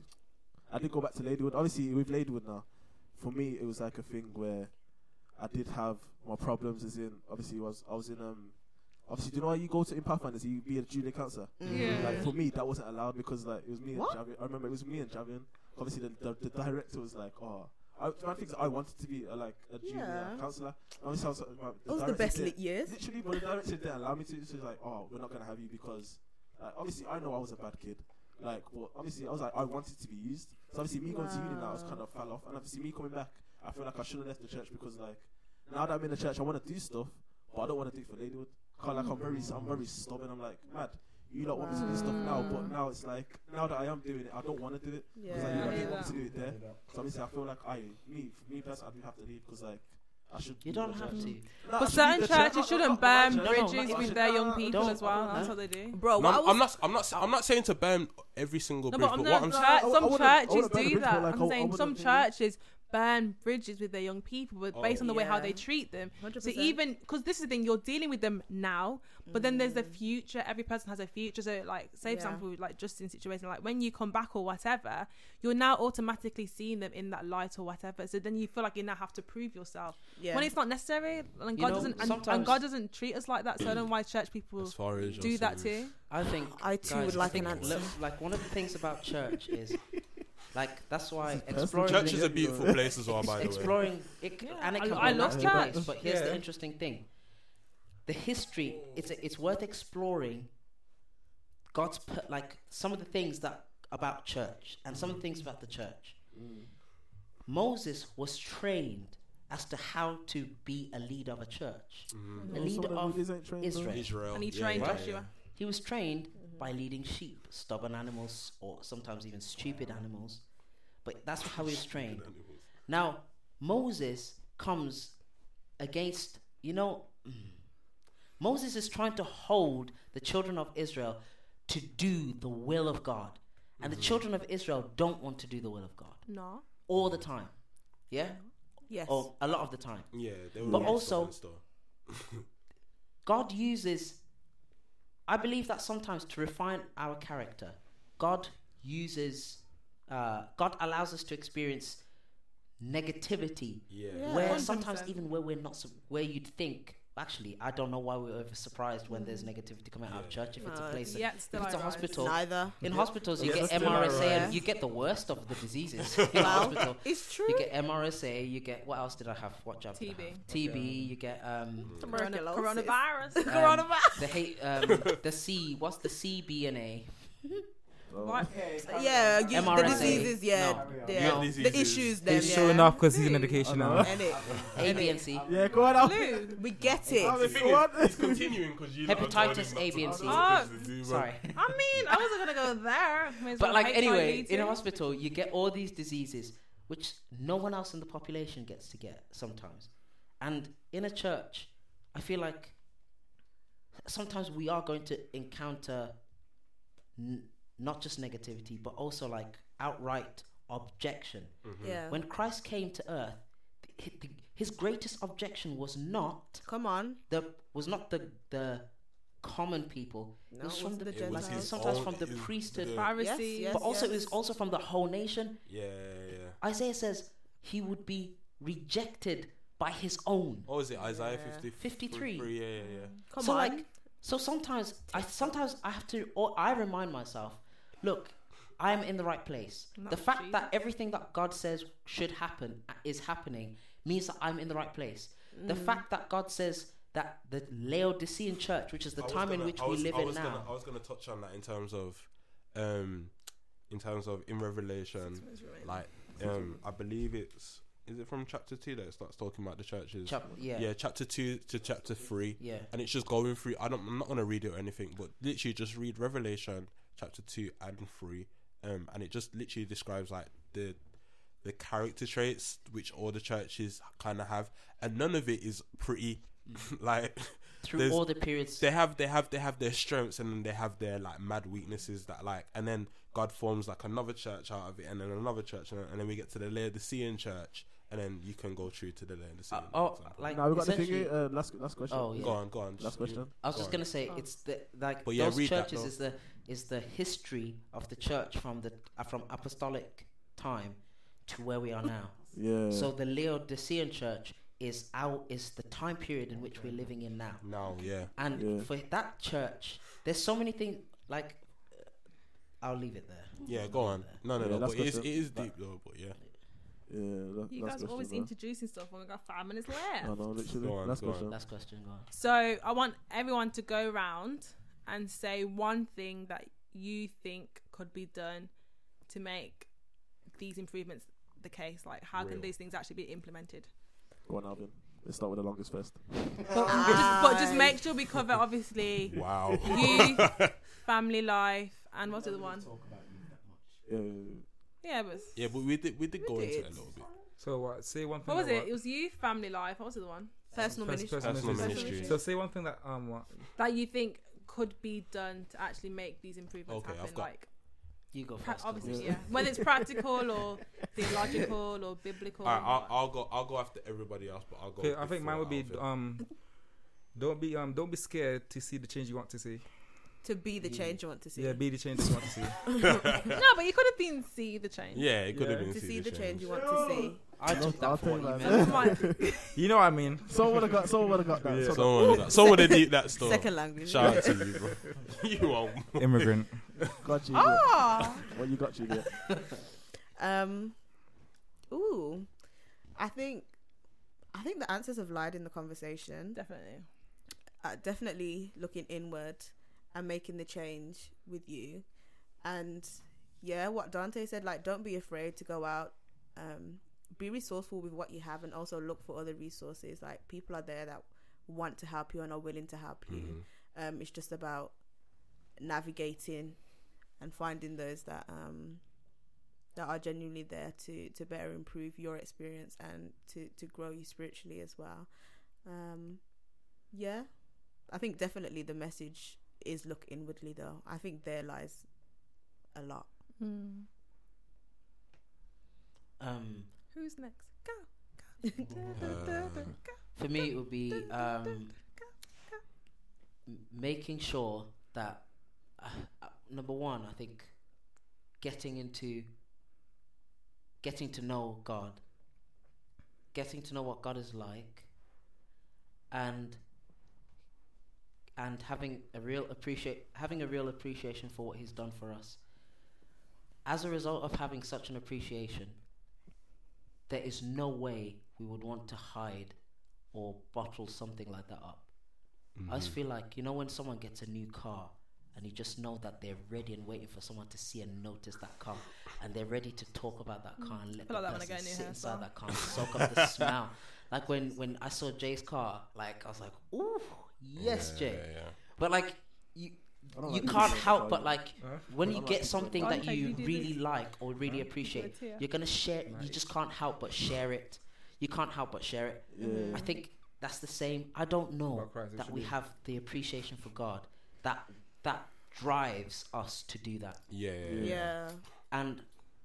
Ladywood. Obviously with Ladywood now, for me it was like a thing where I did have my problems. As in, obviously I was in obviously, do you know how you go to Impact Finders, you be a junior counselor? Yeah. Like for me that wasn't allowed because like it was me What? and Javian. I remember it was me and Javian. Obviously the director was like, one thing I wanted to be like a junior Yeah. counselor. Obviously, Those are the best years. Literally, but the director didn't allow me to. So he's like, we're not gonna have you because, obviously, I know I was a bad kid. Like, but obviously, I was like, I wanted to be used. So obviously, me going to uni now, was kind of fell off. And obviously, me coming back, I feel like I should have left the church because, like, now that I'm in the church, I want to do stuff, but I don't want to do it for Ladywood. Cause like I'm very stubborn. I'm like, mad. You don't want me to do stuff now, but now it's like, now that I am doing it, I don't want to do it. Because like, I didn't want to do it there. So obviously, I feel like for me personally, I do have to leave because like, I should. You don't have to. But certain churches shouldn't burn no, bridges no, with their young people don't. as well. No. That's what they do. Bro, No, what was I'm not saying to burn every single No, bridge, but but I'm what not. I'm I Some wouldn't churches burn a do bridge, that. but, like, I'm I saying wouldn't some do it. churches burn bridges with their young people, but based on the way how they Yeah. treat them. So 100%. even because this is the thing, you're dealing with them now, but then there's the future. Every person has a future. So like, say for Yeah. example, like Justin's situation, like when you come back or whatever, you're now automatically seeing them in that light or whatever. So then you feel like you now have to prove yourself Yeah. when it's not necessary, and You God know, doesn't, and sometimes- God doesn't treat us like that. So I don't know why church people as far as do that too. I think I too guys, would I like think an answer. like one of the things about church is like that's why personal. exploring church is a beautiful place as well, by the way. exploring it, Yeah, and it I can love be a nasty church. place, but here's the Yeah. interesting thing: the history. It's worth exploring. God's put like some of the things that about church and some of the things about the church. Moses was trained as to how to be a leader of a church, a leader of Israel. Israel. And he yeah, trained yeah, Joshua. He was trained by leading sheep, stubborn animals, or sometimes even stupid animals. But that's how he was trained. Now, Moses comes against, Moses is trying to hold the children of Israel to do the will of God. And the children of Israel don't want to do the will of God No. all the time. Yeah? Yes. Or a lot of the time. Yeah, they were But really also- stubborn still. God uses, I believe that sometimes to refine our character, God allows us to experience negativity Yeah. Yeah. where 100%. sometimes even where we're not, where you'd think, actually, I don't know why we're ever surprised when there's negativity coming out of church. If it's a No, place, Yet if still it's a I rise. hospital, Neither. in hospitals you Yeah, get still I MRSA rise. and you get the worst of the diseases in Well, hospital. it's true. You get MRSA, you get, what else did I have? What job? did I TB. have? TB, you get Tuberculosis. Coronavirus. Coronavirus. the the C, what's the CBNA? What? Yeah, the MRSA. diseases, yeah. No. Yeah. No. The issues, then, He's yeah. showing off because he's in education now. And it, A, B, and C. Yeah, go on. Blue. we get it. The thing is, it's continuing because you Hepatitis A, B, and C. Sorry. I mean, I wasn't gonna go there. May as But well like HIV anyway, too. in a hospital, you get all these diseases which no one else in the population gets to get sometimes. And in a church, I feel like sometimes we are going to encounter not just negativity, but also like outright objection. Yeah. When Christ came to earth, his greatest objection was not Come on. the common people. No, it was it from wasn't the, the Gentiles. like, sometimes from the priesthood, Pharisees. Yes, but also yes. it was also from the whole nation. Yeah. Isaiah says he would be rejected by his own. What was it? Isaiah Yeah. 53. Yeah. Come so on. like, so sometimes I have to, or I remind myself, look, I am in the right place. And The that's fact Jesus. that everything that God says should happen is happening means that I'm in the right place. The fact that God says that the Laodicean church, which is the I was time in gonna- which I we was- live I in was now. gonna- I was going to touch on that in terms of in Revelation, like I believe is it from chapter 2 that it starts talking about the churches? Chapter 2 to chapter 3. Yeah. And it's just going through. I'm not going to read it or anything, but literally just read Revelation chapter 2 and 3, and it just literally describes like the character traits which all the churches kind of have, and none of it is pretty. Like through all the periods, they have their strengths, and then they have their like mad weaknesses that like, and then God forms like another church out of it, and then another church, and then we get to the Laodicean church, and then you can go through to the Laodicean. like Now we got the essentially- thing. Last question. Oh, yeah. Go on. Last question. I was Go just on. gonna say it's the like But yeah, those read that, churches though. is the history of the church from apostolic time to where we are now. Yeah. So the Laodicean church is the time period in which we're living in now. Now, yeah. And Yeah. for that church, there's so many things like I'll leave it there. Yeah, go on. No. Yeah, But last it is question. deep though. But yeah. Yeah. You guys are always introducing stuff when we got 5 minutes left. I know, literally. Go on, Last go on. question. Last question, go on. So I want everyone to go round and say one thing that you think could be done to make these improvements the case. Like, how can Real. these things actually be implemented? Go on, Alvin. Let's start with the longest first. But just make sure we cover, obviously, Wow. youth, family life, and what's the other one? Yeah. Yeah, but Yeah, but we did go into it did. a little bit. So what? Say one thing. what was that it? It was youth, family life. What was the other one? Personal ministry. Personal ministry. ministry. So say one thing that what? That you think could be done to actually make these improvements Okay, happen. I've got- Like, You go first. obviously, yeah. Whether it's practical or theological or biblical. Alright, I'll go after everybody else, but I'll go. Okay, I think mine before would be Alvin. don't be scared to see the change you want to see. To be the change you want to see. Yeah, be the change you want to see. No, but you could have been see the change. Yeah, it could have Yeah. been To see the change you want to see. I took that for what you I'll meant. take that. You know what I mean? Someone would have got that. Yeah. Someone would deep that stuff. Second language. Shout out to you, bro. You are. Immigrant. Got you. Ah. What you got, Juliet? Ooh. I think the answers have lied in the conversation. Definitely. Definitely looking inward and making the change with you. And yeah, what Dante said, like, don't be afraid to go out. Be resourceful with what you have, and also look for other resources. Like, people are there that want to help you and are willing to help you. It's just about navigating and finding those that are genuinely there to better improve your experience and to grow you spiritually as well. Yeah, I think definitely the message is look inwardly, though. I think there lies a lot. Who's next? Go. For me, it would be making sure that number one, I think getting to know God, getting to know what God is like, and having a real appreciation for what He's done for us. As a result of having such an appreciation, there is no way we would want to hide or bottle something like that up. I just feel like, when someone gets a new car and you just know that they're ready and waiting for someone to see and notice that car, and they're ready to talk about that car and let feel the like that when I person get a new sit hairstyle. inside that car and soak up the smell. Like when I saw Jay's car, like I was like, ooh, yes, Jay. Yeah. But like you can't help but like when you get something that Okay, you you do really this. like or really appreciate, here. you're gonna share. You just can't help but share it. You can't help but share it. Yeah. I think that's the same. I don't know About Christ, that we actually. have the appreciation for God that drives us to do that, Yeah. and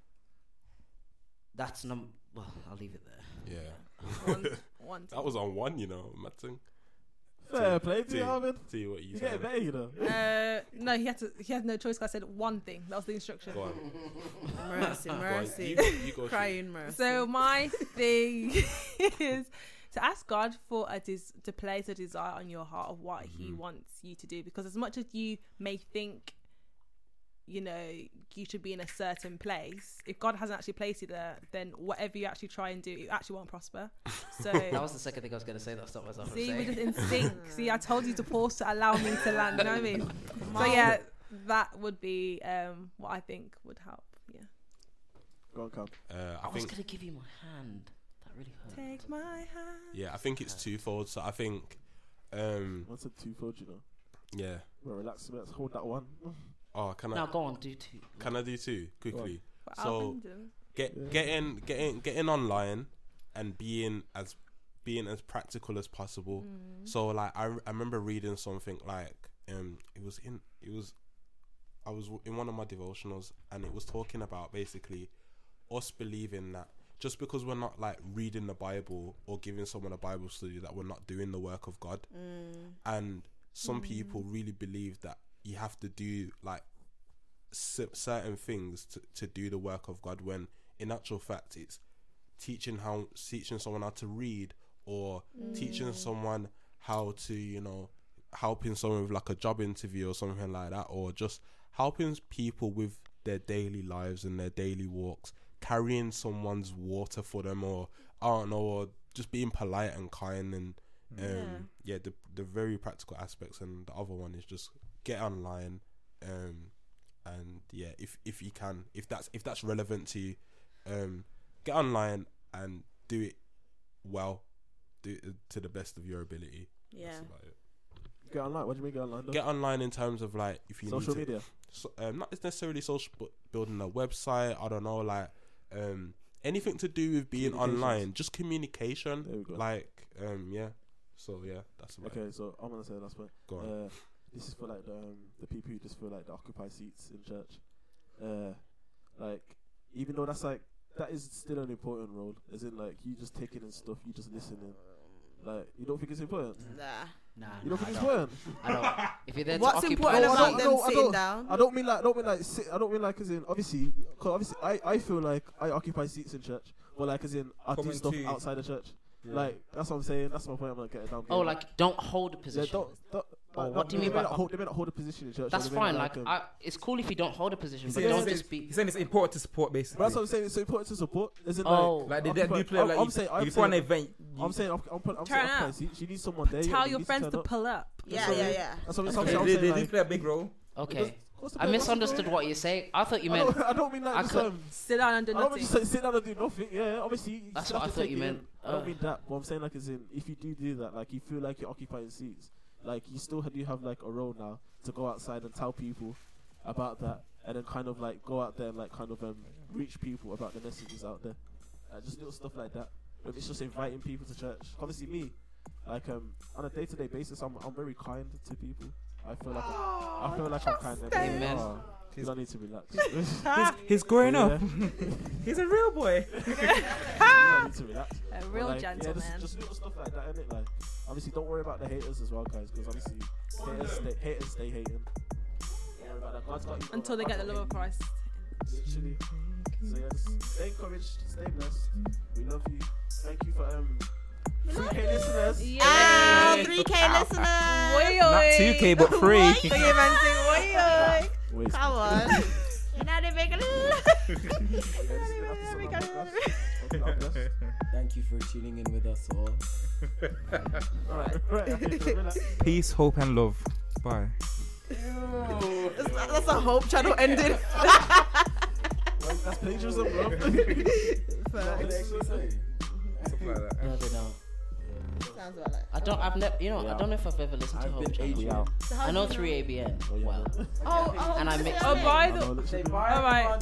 that's well, I'll leave it there. Yeah. One. That was on one, Matting. Fair play to you, Alvin. See what you You get said. better, you know. No, he had no choice. 'Cause I said one thing. That was the instruction. Go on. Mercy, Go on. mercy. You go. Crying mercy. So my thing is to ask God for to place a desire on your heart of what He wants you to do. Because as much as you may think you know, you should be in a certain place. If God hasn't actually placed you there, then whatever you actually try and do, it actually won't prosper. So That was the second thing I was going to say. That stopped myself from see, we're saying. just in sync. See, I told you to pause to allow me to land. You know what I mean? So yeah, that would be what I think would help. Yeah. Go on, Cam. I was think going to give you my hand. That really hurt. Take my hand. yeah, I think it's twofold. So I think What's a twofold, you know? yeah. Well, relax. Let's hold that one. Oh, can Now I go on, do two. can I do two quickly? But So getting online and being as practical as possible. So like I remember reading something like I was in one of my devotionals, and it was talking about basically us believing that just because we're not like reading the Bible or giving someone a Bible study, that we're not doing the work of God. And some people really believe that you have to do like certain things to do the work of God, when in actual fact it's teaching someone how to read, or teaching someone how to, you know, helping someone with like a job interview or something like that, or just helping people with their daily lives and their daily walks, carrying someone's water for them, or I don't know, or just being polite and kind, and the very practical aspects. And the other one is just get online, and yeah, if you can, if that's relevant to you, get online and do it well, do it to the best of your ability. Yeah. That's about it. Get online. What do you mean get online? Though? Get online in terms of like if you Social need to, media. so, not necessarily social, but building a website. I don't know, like anything to do with being online, just communication. There we go. Like yeah. So yeah, that's about it. Okay, so I'm gonna say the last one. Go on. This is for like the people who just feel like they occupy seats in church. Like even though that is still an important role, as in like you just taking in stuff, you just listening. Like you don't think it's important? Nah. You don't think I it's don't. important? I don't. If you're there to What's occupy important No, I about don't- them sitting down? I don't mean like sit. I don't mean like as in obviously, cause obviously I feel like I occupy seats in church, but like as in I do Coming stuff to- outside the church. Yeah. Like that's what I'm saying. That's my point. I'm gonna get it down. Oh, like don't hold a Yeah, position. don't. Oh, Like, what do you they mean may by not hold? They may not hold a position in church. That's or they may fine. not, Like, it's cool if you don't hold a position, but He's don't saying- just be. He's saying it's important to support, basically. but that's what I'm saying. It's so important to support. As in, Oh. Like they occupy- do play like I'm saying. if you want an event, I'm saying. I'm Turn saying. up. Occupy seats. You need someone there. Tell you your need to friends turn to up. pull up. Yeah. That's what I'm they saying. do Like, play a big role. Okay. what's the I point? misunderstood what you're saying. I thought you meant. I don't mean like I just could- Sit down and do I don't mean nothing. just like, sit down and do nothing. Yeah, obviously. You That's still what have I to thought take you it in. meant. I don't mean that. What I'm saying like is in if you do that, like you feel like you're occupying seats, like you still do have like a role now to go outside and tell people about that, and then kind of like go out there and like kind of reach people about the messages out there, just little stuff like that. But it's just inviting people to church. Obviously, me, like on a day-to-day basis, I'm very kind to people. I feel like I'm kind. Amen. You don't need to relax. He's growing Yeah. up. He's a real boy. You don't need to relax. A But, real like, gentleman. Yeah, just little stuff like that, innit? Like, obviously, don't worry about the haters as well, guys, because obviously, haters stay hating. Don't worry about that. God's got you. Until they get the love of Christ. Literally. So yeah, just stay encouraged, stay blessed. We love you. Thank you for 3K listeners. Ah, Yay. 3K listeners. Not 2K, but 3. Look at man saying, oi, oi. Wait, Come on. You know they make a yeah, this has been After Sundown Podcast. Okay, God bless. Thank you for tuning in with us all. Alright, I think relax. Peace, hope, and love. Bye. That's a Hope Channel ending. That's plagiarism, bro. Something like that. No, they don't. Sounds about like. I don't. I've never. You know. I don't know if I've ever listened to I've Hope been Channel. Adrian. I know 3ABN well, Oh, and I mix. Oh, by I the. know, literally. All right.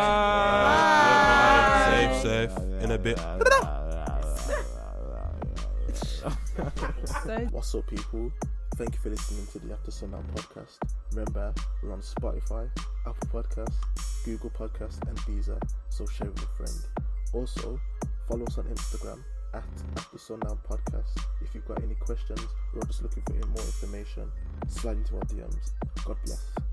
Safe, safe. In a bit. So What's up, people? Thank you for listening to the After Sundown Podcast. Remember, we're on Spotify, Apple Podcasts, Google Podcasts, and Deezer, so share with a friend. Also, follow us on Instagram at After Sundown Podcast. If you've got any questions or just looking for more information, slide into our DMs. God bless.